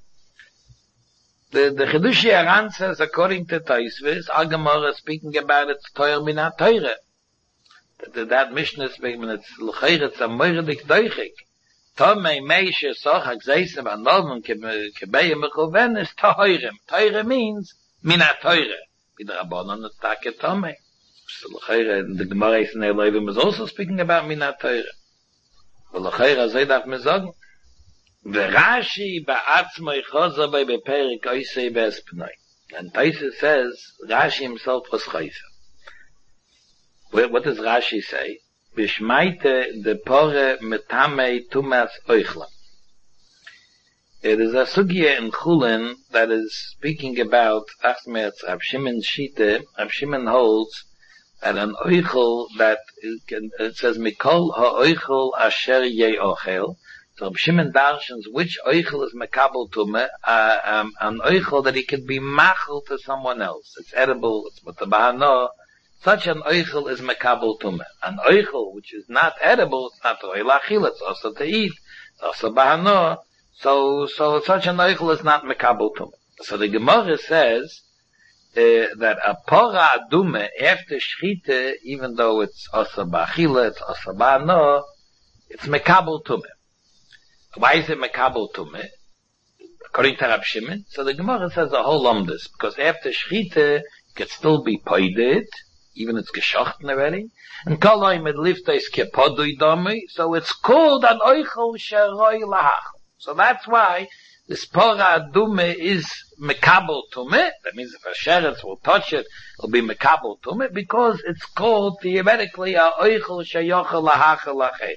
The Chidushi Aran says, according to Taisvis, our Gemara speaking about it's Toyer Minat Teure. That Mishnah speaking, when it's L'cheir, it's a Moirdik Deuchik. Tomei Meishe Sochak Zeisem Anovim Kebeye Mechuven is Toirem. Teure means Minat Teure. Midrabanon it's Take Tomei. So L'cheir, the Gemara in Elohim is also speaking about Minat Teure. But L'cheir, Azay Daf Mezog. V'Rashi ba'atzmoi choza by beperik oisei be'espnoi. And Taisa says, Rashi himself was chayza. What does Rashi say? Bishmaite de pore metamei tumas oichlam. It is a sugya in Chulin that is speaking about Achmetz Rav Shimon Shite. Rav Shimon holds that an oichel that it says mikol ha'oichel asher yei ochel. So Rav Shimon darshans which oichel is mekabel tumah, an oichel that he could be machel to someone else. It's edible, it's mutabahano. Such an oichel is mekabel tumah. An oichel which is not edible, it's not oil achil, it's also to eat, it's also bahano. So such an oichel is not mekabel tumah. So the Gemara says that a pora adume after shchite, even though it's also bachila, it's also bahano, it's mekabel tumah. Why is it mekabel tumah? According to Rab Shimon, so the Gemara says a whole this, because after shchite, it could still be poided, even it's geschochten already, and koloi mit liftais kepodui domi, so it's called an oichel sheroi lahach. So that's why this pora adume is mekabel tumah. That means if a sheretz will touch it, it'll be mekabel tumah, because it's called theoretically a oichel sheyochel lahach lachem.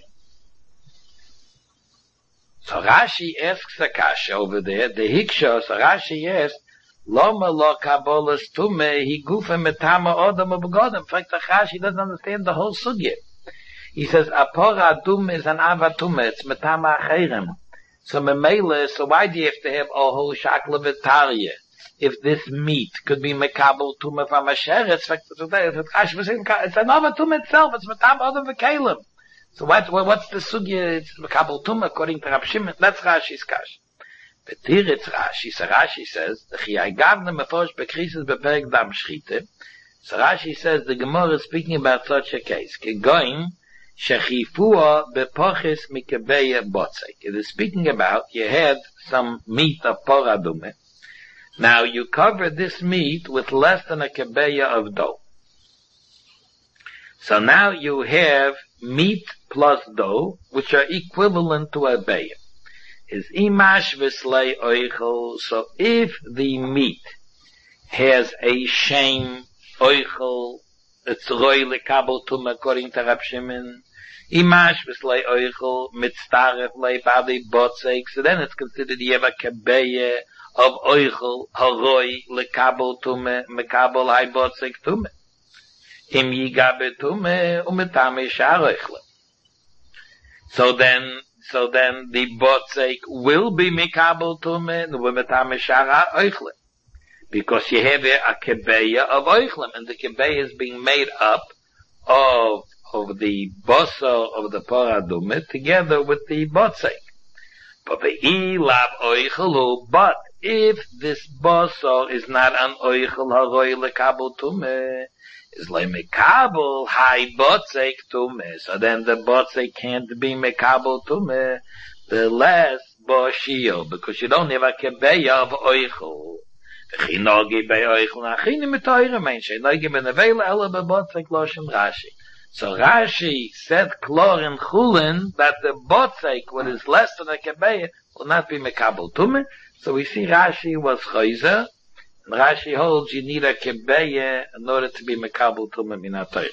So Rashi asks a kasha over there, the Hiksha, so Rashi asks, Loma lo kabolas tume, he gufa metama odam ubegodam. In fact, the Rashi doesn't understand the whole sugya. He says, Apora tume is an avatume, it's metama acherem. So memele, so why do you have to have a whole shakla v'tarya? If this meat could be mekabel tume from a sheretz, it's an avatume itself, it's metama odam v'kelim. So what's the sugya? It's mekabel tumah according to Rab Shimon. That's Rashi's kash. But here it's Rashi. So Rashi says, so Rashi says the Gemara is speaking about such a case. It is speaking about you had some meat of poradume. Now you cover this meat with less than a kebeya of dough. So now you have meat plus dough, which are equivalent to a beya. Is imash v'slei oichel. So if the meat has a shame oichel, it's roi lekabel tumah according to Rab Shimon. Imash v'slei oichel mitztaref leibadi botzek. So then it's considered you have a kebeya of oichel haroi lekabel tumah mekabel hai botzek tumah. Im yigabe tumah umetame shar oichel. So then the botzek will be mikabel tumah umetame shar oichel. Because you have a kebeya of oichlem, and the kebeya is being made up of the boso of the poradume together with the botzek. But if this boso is not an oichel haroi lekabel tumah, is like mekabel high botzek tumah, so then the botzek can't be mekabel tumah the less boshio, because you don't have a kebeya of oichel. So Rashi said klor in Chulin that the botzek, what is less than a kebeya, will not be mekabel tumah. So we see Rashi was chayzer, And Rashi holds you need a kebeya in order to be mekabel tumah min ha-Torah.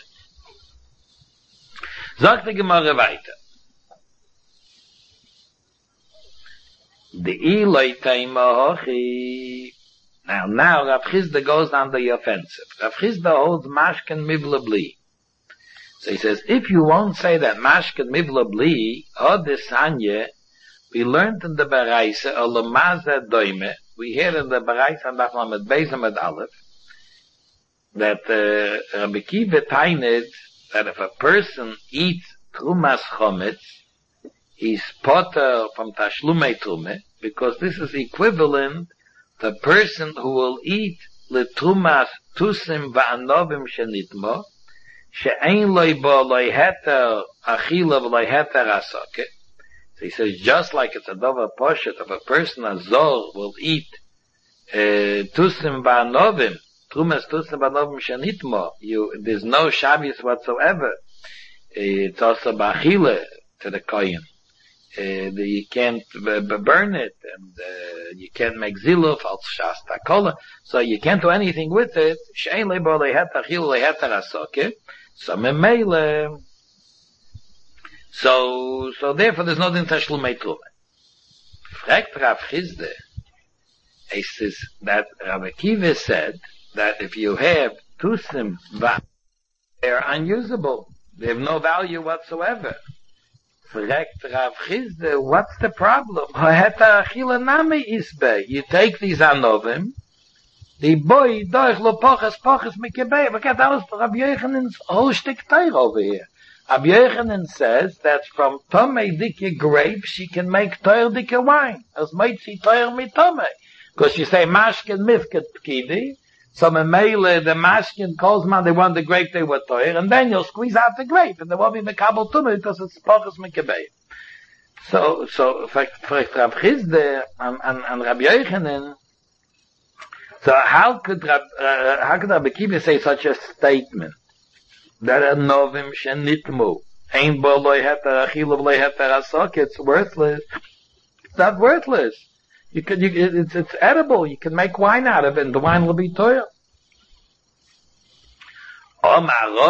Sagt die Gemara weiter. The Eloi Taima Hochi. Now Rav Chisda goes on the offensive. Rav Chisda holds Mashken Mivla Bli. So he says, if you won't say that Mashken Mivla Bli, Hodesanye, we learned in the Baraisa, Olamaza Doime, we hear in the Baraisa and Daflamet Bezamet Aleph, that Rabbi Kiva tained that if a person eats Trumas Chometz, he's potter from Tashlumei Trume, because this is equivalent to a person who will eat Letrumas Tusim Va'anovim Shenitmo, She'ein Loi Bo Loi Heter Achila V'Loi Heter Asoke. So he says, just like it's a Dova Poshet of a person, a Zor will eat Tusim Va'anovim, Trumas Tusim Va'anovim Shenitmo, there's no Shabbos whatsoever. It's also Ba'achile to the Kohen. You can't burn it, and you can't make ziluf al shasta kola, so you can't do anything with it. Shein lebo lehet achil lehet rasoke. So memele. So therefore there's no din tashlumei trume. Fragt Rav Chisda, he says that Rabbi Kiva said that if you have tusim, they're unusable. They have no value whatsoever. Fragt Rav Chisda, what's the problem? You take these anovim, the boy doich lo poches mikebei. Look at that, Rabbi Yochanan's whole shtick teir over here. Rabbi Yochanan says that from tomei dike grapes you can make teir dike wine. As might see teir mit tomei. Because you say mashken mifket pkidi, so memele the mashkin calls man they want the grape they were toir, and then you'll squeeze out the grape, and there won't be mekabel tumah because it's poches mikebei. So for Rav Chisda and Rabbi Yochanan, so how could Rabbi Kiva say such a statement that a novim shenitmu ein bo loy heter achil loy heter asok? It's worthless. It's not worthless. It's edible. You can make wine out of it, and the wine will be toil. So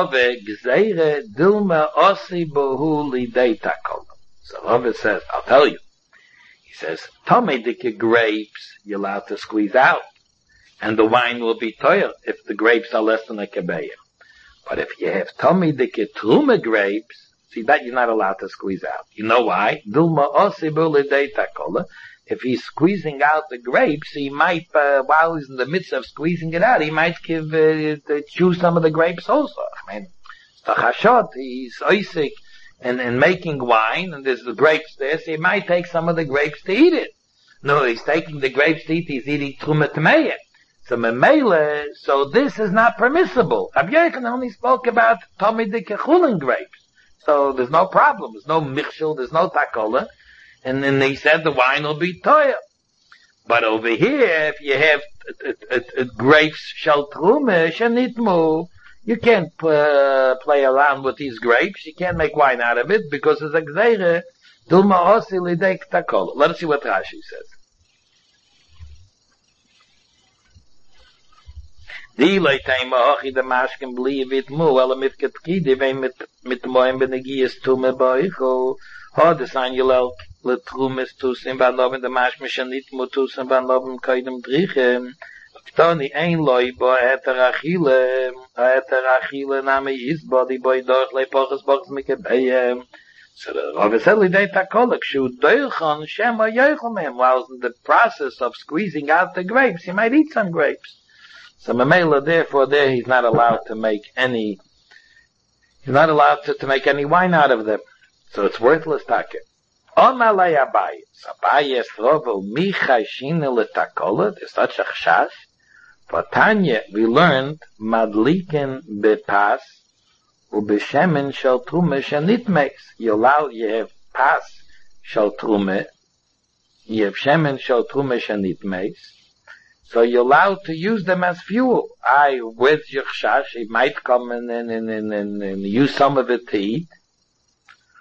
Rove says, I'll tell you. He says, Tomei grapes, you're allowed to squeeze out, and the wine will be toil if the grapes are less than a kebeya. But if you have Tomei Truma grapes, see that you're not allowed to squeeze out. You know why? Dilma osibu lidei takola. If he's squeezing out the grapes, he might, while he's in the midst of squeezing it out, he might choose some of the grapes also. I mean, Stachashot, he's oisik and making wine, and there's the grapes there, so he might take some of the grapes to eat it. No, he's taking the grapes to eat, he's eating Trumat Meya. So Memele, so this is not permissible. Rabbi Yochanan only spoke about Tomei Chulin grapes. So there's no problem, there's no michshel, there's no takola. And then they said the wine will be toya. But over here, if you have grapes shel trume shenitmu, you can't play around with these grapes. You can't make wine out of it because it's a gzeire. Dulma osi lidei takola. Let us see what Rashi says. Die leitayma hochi de mashken blievit mu, ala mitket kidi vein mit moim benegies tume boicho. Ho des angelel letrumes tusim banovim de mashmishan nit mutusim banovim kaidem drichem. Toni ein loy bo eter achile name is body boy dort le poches box mikebei. So the Rove said lidei takolak shu doichon shema yochomem. While in the process of squeezing out the grapes, he might eat some grapes. So Mamela, therefore, there he's not allowed to make any wine out of them. So it's worthless take. Omalei Abaye. So Abaye is rovo michai shine letakola. There's such a chashash. For Tanya, we learned madliken bepas ubeshemen shel trume shenitmeis. You have pas shel trume, you have shemen shel trume shenitmeis. So you're allowed to use them as fuel. With your chash, it might come and use some of it to eat.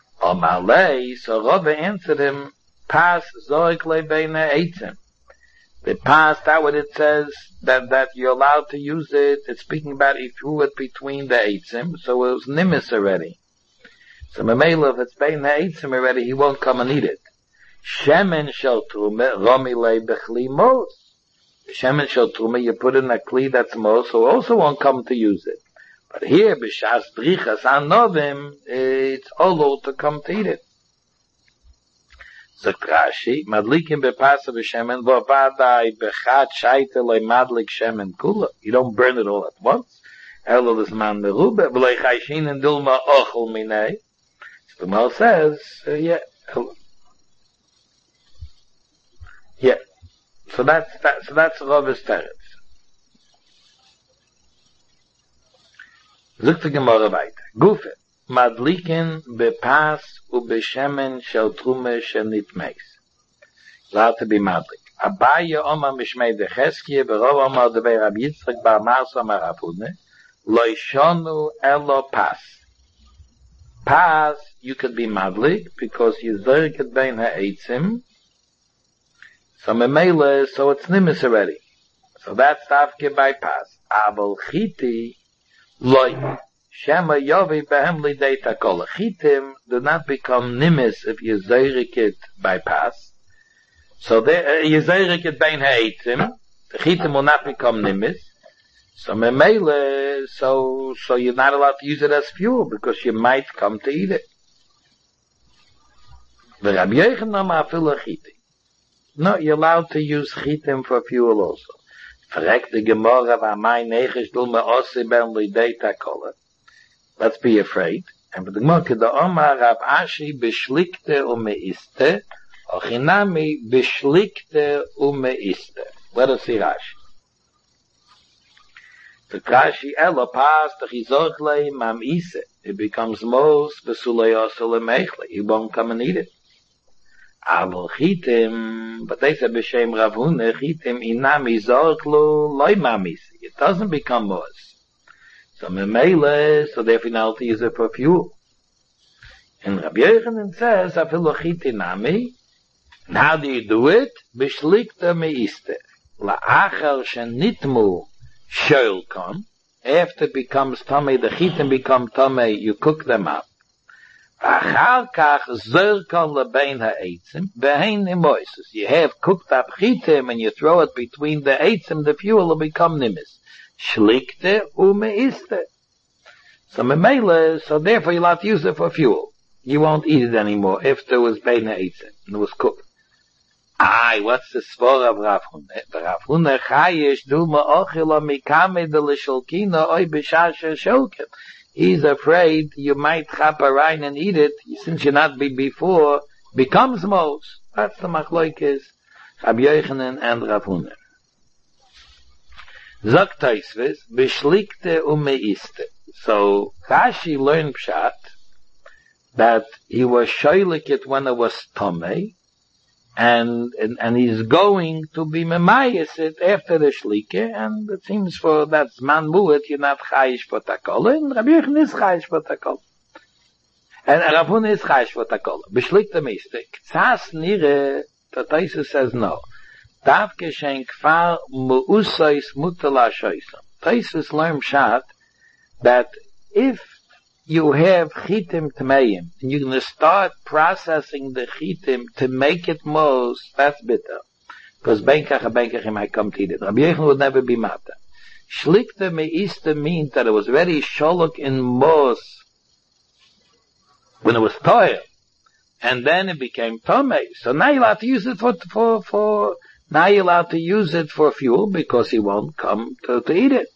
Omalei, so Rove answered him, Pas zoik lebeine eitzim. The past, that what it says, that you're allowed to use it, it's speaking about if you were between the eitzim, so it was nimis already. So Mamela, if it's bein the eitzim already, he won't come and eat it. Shemen shel trume, romile bechli mos. Shemen shel trume, you put in a kli that's mos, so also won't come to use it. But here, b'shas drichas anovim, it's all to come to eat it. Sagt Rashi, madlikim bepasa b'shemen, v'avadai b'chat shaita loy madlik shemen kula. You don't burn it all at once. Elo l'zman merube, v'loy chayshin and dilma ochel minei. The Mal says, yeah. So that's Rav's teretz. Zogt the Gemara weiter. Gufe, madliken bepas ubeshemen shel trume shel nitmeis. Allowed to be madlik. Abaya Omar mishmei decheskie, berov Omar devei Rabbi Yitzchak bar Marsa marafune, lo ishonu elo pas. Pas, you could be madlik, because you zerket bein ha'etzim, so memele, so it's nimis already. So that's tafke by pas. Abel chiti, loy, shema yovi behem lidei takol. Chitim do not become nimis if you zerket by pas. So you zerket bein ha'etzim, the chitim will not become nimis. So memele, so you're not allowed to use it as fuel because you might come to eat it. The Rabbi Yochanan afilu chiti. No, you're allowed to use chitim for fuel also. Frek the Gemara v'amay nechish dulme osi ben lidei takola. Let's be afraid. And for the Gemara, the Omar Rav Ashi b'shlikte umeiste, ochinami b'shlikte umeiste. Let us see Rashi. The Rashi elo pas the chizochle mam ise. It becomes mos v'sulei osule mechle. You won't come and eat it. Aval chitim, but they said b'shem Rav Huna chitim inami zorklu loy mam ise. It doesn't become mos. So memele, so therefore now to use it for fuel. And Rabbi Yochanan says afilu chitinami. And how do you do it? B'shlikta meiste la'achar shenitmu. Shoel come. After it becomes tummy, the chitim become tummy, you cook them up. Achar kach zerkon lebein ha'etzim, behein imoises. You have cooked up chitim and you throw it between the eitzim, the fuel will become nimis. Shlikte umeiste. So memele, so therefore you'll have to use it for fuel. You won't eat it anymore if there was bein ha'etzim, and it was cooked. What's the svor of Rav Huna? Rav Huna chayish dulma ochila mikame de l'sholkina oi b'shasha sholket. He's afraid you might chap a rein and eat it, since you not be before, becomes mos. That's the machlokes Rabbi Yochanan and Rav Huna. Zok Tosfos b'shlikte umeiste. So Rashi learned pshat that he was shoylik it when it was tomei, and he's going to be memayis it after the shlike, and it seems for that zman mu'et you're not chayish for takola, and Rabbi Yochanan is chayish for takola. And Rav Huna is chayish for takola. B'shlikte mistik. Tzas nire, the Tosfos says no. Davke shen kfar mu'usais mutala shoysam. Tosfos learn pshat that if you have chitim tmeim, and you're going to start processing the chitim to make it mos, that's bitter. Because benkach might come to eat it. Rabbi Yochanan would never be mata. Shlikta me'ista means that it was very sholok in mos when it was toil, and then it became tomei. So now you're allowed to use it now you're allowed to use it for fuel because he won't come to eat it.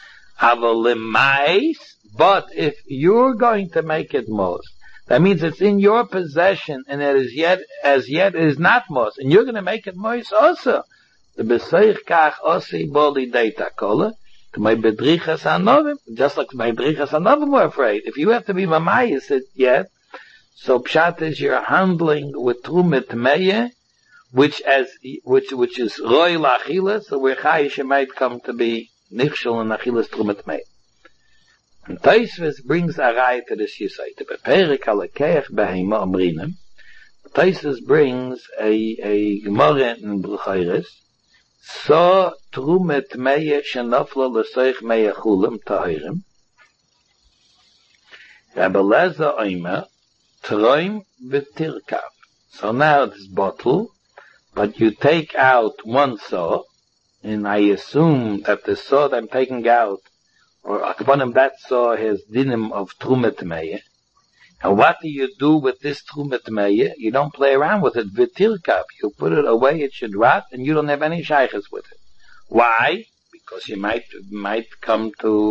But if you're going to make it mos, that means it's in your possession and it is yet it is not mos, and you're going to make it mos also. The besoich kach osi boli data kola to my bedrichas anovim, just like my bedrichas anovim were afraid. If you have to be mamayis it yet, so pshat is you're handling with trumet meye, which is roy lachila, so where chayish might come to be nichshel and achilas trumet meye. And Tosfos brings a raya to this yisai. To beperik alakeach behema omrinem. Tosfos brings a gemara in Bruchayres So trumet meye shenofla l'soich meye chulim tahirim. Rabbi Lezer oimer, troim v'tirkav. So now this bottle, but you take out one saw, and I assume that the saw that I'm taking out, or akbonim that saw has dinim of trumet meye. And what do you do with this trumet meye? You don't play around with it. V'tirkav. You put it away, it should rot, and you don't have any shaykhs with it. Why? Because you might come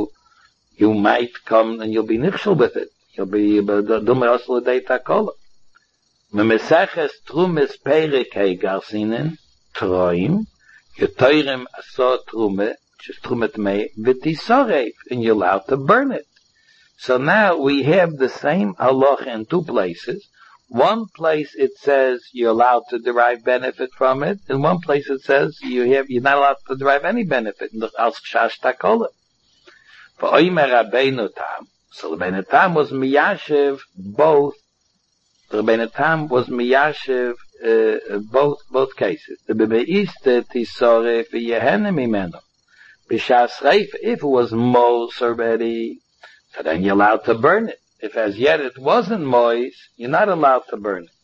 and you'll be nichshel with it. You'll be dumei osel dei takola. Memeseches trumes perikei garsinen troim yetoirem aso trume, which is trumet mei v'tisorev, and you're allowed to burn it. So now we have the same halacha in two places. One place it says you're allowed to derive benefit from it. In one place it says you're not allowed to derive any benefit. Als kshash takola. For oimer Rabbeinu Tam. So Rabbeinu Tam was miyashiv both. Rabbeinu Tam was miyashiv both cases. The bebeiste tisore v'yehene mimeno. B'shas reif, if it was mos already, so then you're allowed to burn it. If as yet it wasn't moist, you're not allowed to burn it.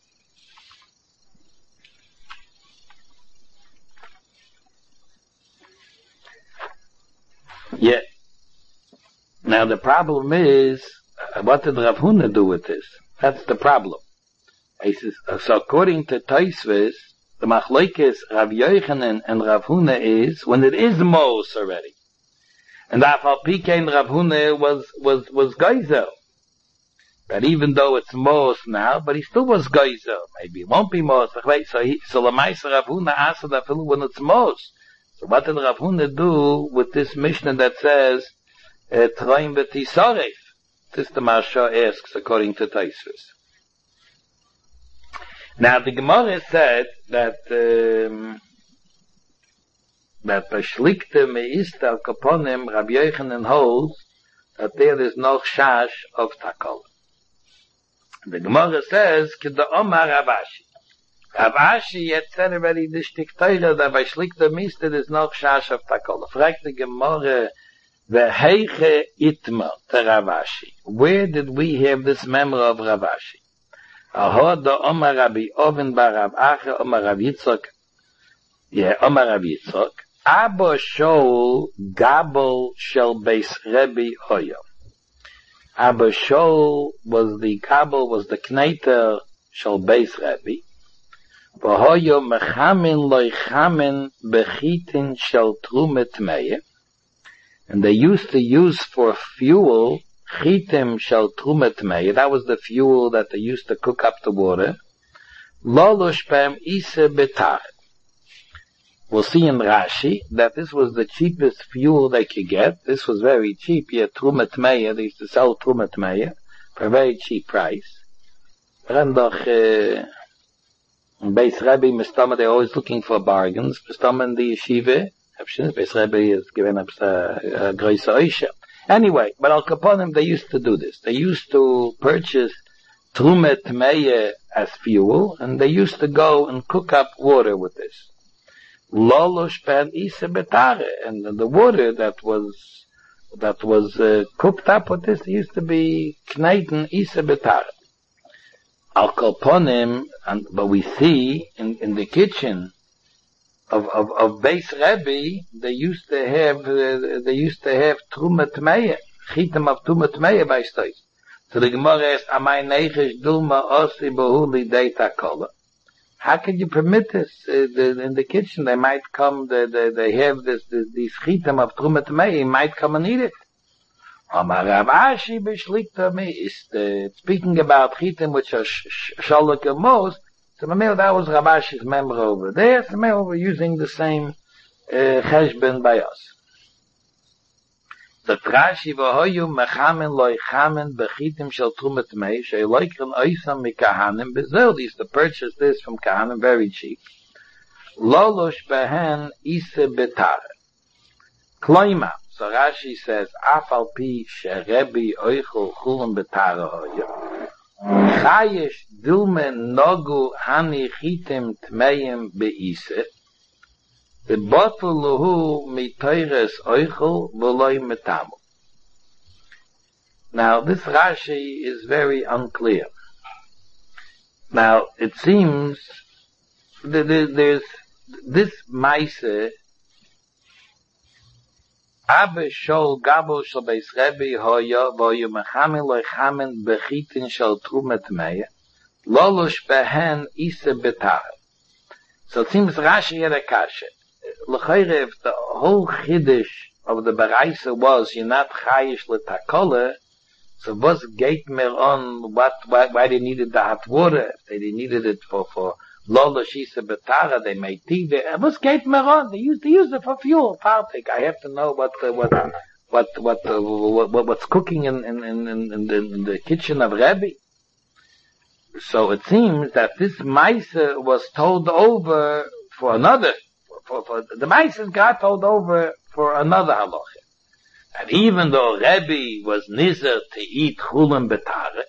Yeah. Now the problem is, what did Rav Huna do with this? That's the problem. He says, so according to Tosfos, the machlokes Rav Yochanan and Rav Huna is when it is mos already. And Afal Pikein Rav Huna was geyser. That even though it's mos now, but he still was geyser. Maybe it won't be mos. So Lamaisa Rav Huna asked that when it's mos. So what did Rav Huna do with this Mishnah that says Troim v'tisoref? This the Marsha asks according to Tosfos. Now the Gemara said that Bashlikte me'ist al kaponim Rabbi Yochanan holds that there is no shash of takol. The Gemara says, Kida Omar Rav Ashi. Rav Ashi yet said already this tiktoira that Bashlikte me'ist there is no shash of takol. Fragt the Gemara, V'heiche itma to Rav Ashi. Where did we have this memory of Rav Ashi? Ahod the Omar Rabbi Oven bar Rav Acha Omar Rav Yitzchak. Yeah, Omar Rav Yitzchak. Abba Shaul Gabel Shel Beis Rebbe Hoyo. Abba Shaul was the kneiter Shel Beis Rebbe. V'hoyo mechamin loichamin bechitin shel trumet meye. And they used to use for fuel chitim shel trumet meye. That was the fuel that they used to cook up the water. Lo loshpem ise betar. We'll see in Rashi that this was the cheapest fuel they could get. This was very cheap. Yeah, trumet meye. They used to sell trumet meye for a very cheap price. In Beis Rebbe, Mistama, they're always looking for bargains. Mistama in the yeshiva, Beis Rebbe is giving up a Groise Oisha. Anyway, but Al Kaponim, they used to do this. They used to purchase trumet meye as fuel, and they used to go and cook up water with this. Lolosh pen isa betare, and the water that was cooked up with this used to be kneiten isa betare. Al Kaponim, but we see in the kitchen of Beis Rebbe, they used to have trumet meye, chitim of trumet meye by stois. So the Gemara asks, "Amay neichish dulma osi behuli deita kola." How can you permit this in the kitchen? They might come. They have these chitim of trumet meye. Might come and eat it. Amar Rav Ashi b'shlikta me'ist. Speaking about chitim which are shalok mos. So that was Rav Ashi's member over there. So we're using the same cheshbon by us. The Rashi v'hoyu mechamen loichamen bechitim shel trumet mei she'loikren oisam mikahanim bezel. They used to purchase this from kahanim very cheap. Lolosh behen ise betare. Kloima. So Rashi says, afal pi she'rebi oichel chulam betare hoyu. Chayesh dulme nogu hani chitim tmeim beise. the bottle luhu mitoires oichel v'loi metamu. Now, this Rashi is very unclear. Now, it seems that there's this Maise, Abba Shol Gabo Shal Beis Rebbe Hoya Voyu Mechamen Lo Chamen Bechitin Shal Trumet Meya Lolosh Behen Ise Betar. So it seems Rashi had a kasha. L'chayre, if the whole chiddush of the Baraisa was you're not chayish l'takole, so what's gate mer on why they needed the hot water? If they needed it for Lola Shisa Betara, they made tea there. What's gate mer on? They used it for fuel. Partik. I have to know what's cooking in the kitchen of Rebbe. So it seems that this Maisa was told over for another. For the Maisa got told over for another halacha. And even though Rebbe was nizer to eat chulim betare,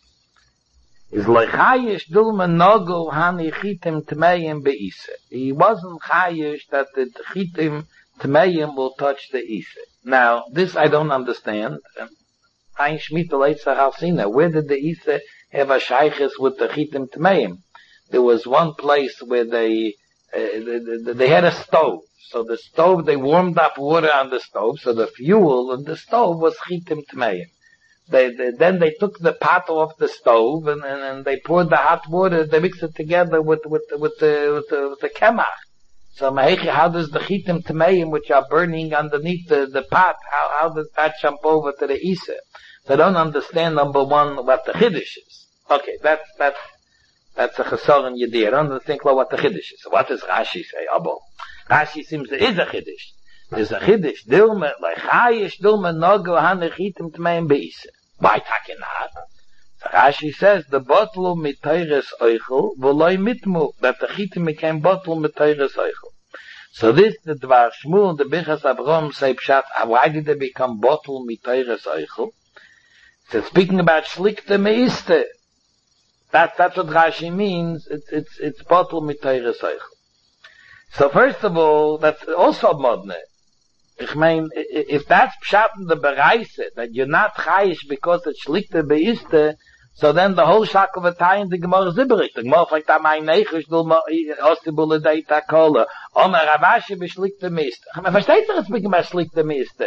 is lechayish dulman nogel hani chitim tmeim beise. He wasn't chayish that the chitim tmeim will touch the ise. Now, this I don't understand. Ein Shmita Leitzach Alsina. Where did the ise have a shaykhis with the chitim tmeim? There was one place where they had a stove. So the stove, they warmed up water on the stove, so the fuel on the stove was chitim tmeim. Then they took the pot off the stove and they poured the hot water, they mixed it together with the kemach. So how does the chitim tmeim, which are burning underneath the pot, how does that jump over to the isa? So I don't understand, number one, what the chiddush is. Okay, that's a chesaron yediyah. I don't understand what the chiddush is. So what does Rashi say? Abo. Rashi seems there is a chiddush. There's a chiddush. Dilma, like chayish dilma nogo hanechitim tmeim beise. Why taking that? So Rashi says the bottle miteires oichel v'loi mitmu, that the chitim became bottle miteires oichel. So this the Dvar Shmuel, the Bichas Avrom say pshat. Why did they become bottle miteires oichel? So speaking about shlikte meiste. That's what Rashi means. It's bottle miteires oichel. So first of all, that's also modne. Ich mein, if that's pshat in the bereise, that you're not chayish because it's shlikte beiste, so then the whole shak of a tie in the Gemara is ibrik. The Gemara like that my neichish dul ostibule deita kola. Omer Ravashi b'shlikte meiste. I versteht doch, it's speaking about shlikte meiste.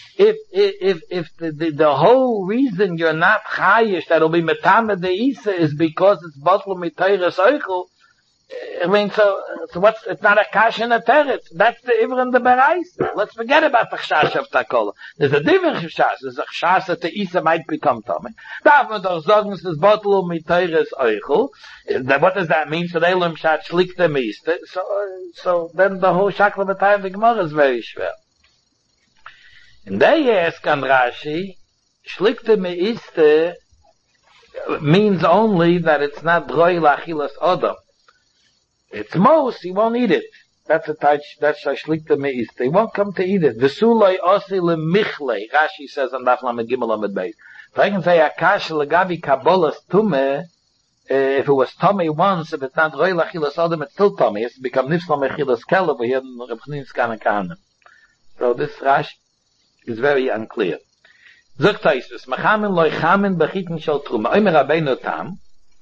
If the whole reason you're not chayish that'll be metame de isa is because it's bottle miteires oichel, I mean, so what's, it's not a kash and a teretz. That's the ivr and the bereis. Let's forget about the chash of takola. There's a different chash. There's a chash that the isa might become tummy. Darf man doch sagen, es ist bottle miteires oichel. What does that mean? So they learn shat shlikte meiste. So then the whole shakla b'tayim the Gemara is very schwer. And they ask on Rashi, shlikte meiste means only that it's not droi lachilas odom. It's most, he won't eat it. That's a touch, that's a shlikta me'ist. He won't come to eat it. V'suloi osi lemichle, Rashi says on Daf Lamed Gimel Lamed Beis. If I can say, akash legavi kabolas tume, if it was tummy once, if it's not roi lachilas odom, it's still tummy. It's become nifsla mechilas kelev, we have Reb Chanin Skana Kahanim. So this Rashi is very unclear. Zog Taisus, mechamen loy chamen bechitin shal truma. Omer Rabbeinu Tam.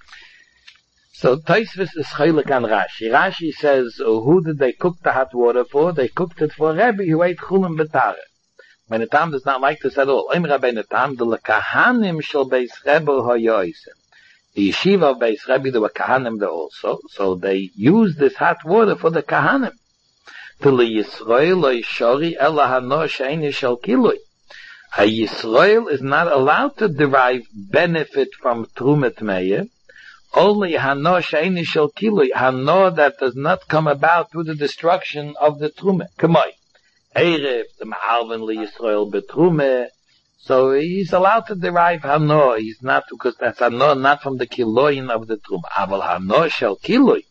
So Taisvis is chaylik on Rashi. Rashi says, who did they cook the hot water for? They cooked it for Rebbe who ate chulim betare. When the Tam does not like this at all. Im Rabbeinu Tam, the kahanim shel Beis Rebbe hayoisem. The yeshiva of Beis Rebbe, there were kahanim there also. So they used this hot water for the kahanim. To le Yisrael lo yishori ela hano she'eni shel kilui. A Yisrael is not allowed to derive benefit from trumet meyer. Only hano she'eni shel kilui, hano that does not come about through the destruction of the trume. Kamoi, erev the ma'alven li Yisrael betrume. So he's allowed to derive hano. He's not, because that's hano not from the kiloin of the trume. Aval hano shel kilui.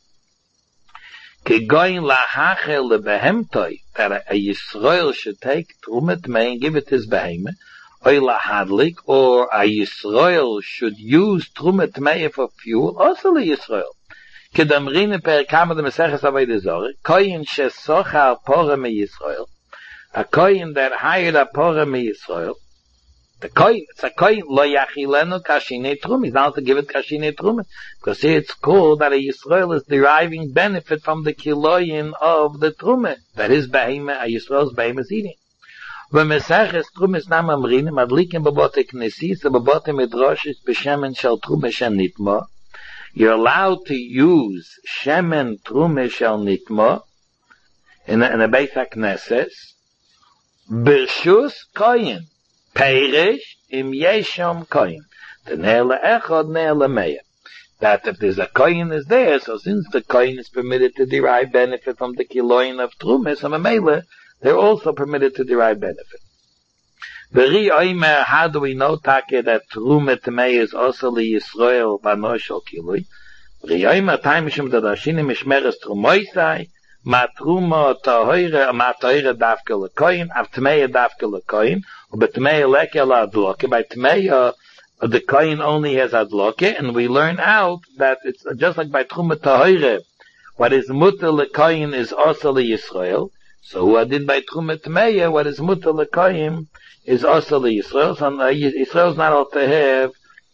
Kegoin lahachel lebehemtoi, that a Yisrael should take trumet may and give it his behemoth. Oila hadlik, or a Yisrael should use trumet me'eh for fuel, also the Yisrael. Kedamrine per kama de Meseches Avodah Zarah, koyin shesochar pora me Yisrael, a koyin that hired a pora me Yisrael, the koyin, it's a koyin, lo yachilenu kashine truma, he's not to give it kashine truma, because here it's called that a Yisrael is deriving benefit from the kiloyin of the truma, that his behema, a Yisrael's behema is eating. When Meseches Trumas Nam Amrinim, Adlikim Babote Knessis, Babote Midrashis, Beshemen Shel Trumas Shel Nitma, you're allowed to use Shemen Trumas Shel Nitma in a Beit HaKnesses, Bershus Koyin, Peirish Im Yesham Koyin, the Ne'ele Echad Ne'ele Meya. That if there's a Koyin is there, so since the Koyin is permitted to derive benefit from the Kiloyin of Trumas, they're also permitted to derive benefit. V'ri oimer, how do we know, Take, that Truma Tmei is also li Yisrael b'no shel kilui? V'ri oimer, time mishum dadashini mishmeres Trumoisai, ma Truma tohire dafke lekoyin, av Tmei dafke lekoyin, u'b'Tmei leke la adloke. By Tmei, the koyin only has adloke, and we learn out that it's just like by Truma tohire, what is mutter lekoyin is also li Yisrael. So who did by Truma Tmeya, what is mutter lekoyim is also the Yisrael. So Yisrael is not allowed to have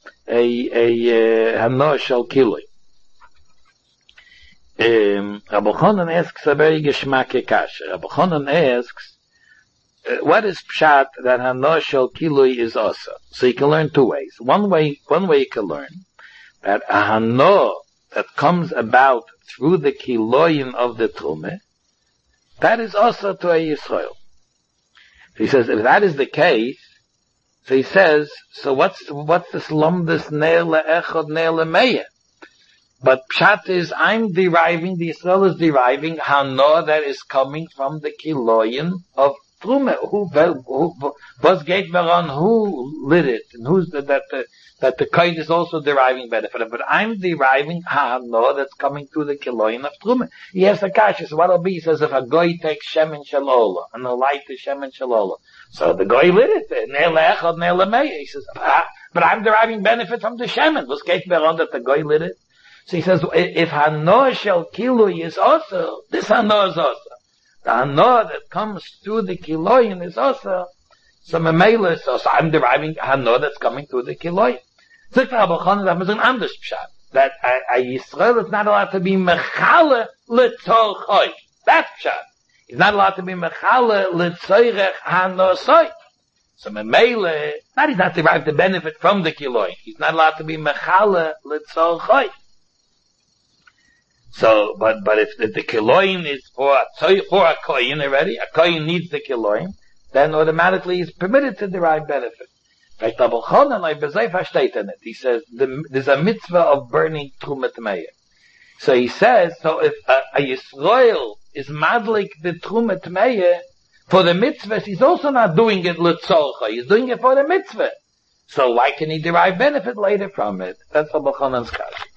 a hano shel kiloi. Rabbi Chonon asks a very geschmacke kasha. Rabbi Chonon asks, what is pshat that hano shel kiloi is also? So you can learn two ways. One way you can learn that a hano that comes about through the kiloyin of the Truma, that is also to a Yisrael. So he says, if that is the case, so he says, so what's this lumdus ne'ele echad ne'ele meya? But pshat is, the Yisrael is deriving hano that is coming from the kiloyin of Truma. Who was gate veron, who lit it, and who's that the koyin is also deriving benefit. But I'm deriving hano that's coming through the kiloyin of Truma. He has a kasha, so what'll be? He says, if a goy takes shemen shalola, and the light is shemen shalola, so the goy lit it, ne'ele echad ne'ele meya. He says, but I'm deriving benefit from the shemen. Was gate veron that the goy lit it? So he says, if hano shel kilui is also, this hano is also. The hano that comes through the kiloyin is also, so memela, so I'm deriving hano that's coming through the kiloyin. Zegt Rabbi Chonon, that was an anders pshat, that a Yisrael is not allowed to be mechale l'tzorchoi. That's pshat. He's not allowed to be mechale l'tzorech hanosoi. So memela, not he's not derived the benefit from the kiloyin. He's not allowed to be mechale l'tzorchoi. So, but if the kiloyin is for a koyin already, a koyin needs the kiloyin, then automatically he's permitted to derive benefit. He says, there's a mitzvah of burning Truma Tmeya. So he says, so if a Yisrael is madlik the Truma Tmeya, for the mitzvah, he's also not doing it l'tzorcha, he's doing it for the mitzvah. So why can he derive benefit later from it? That's Rabbi Chonon's kasha.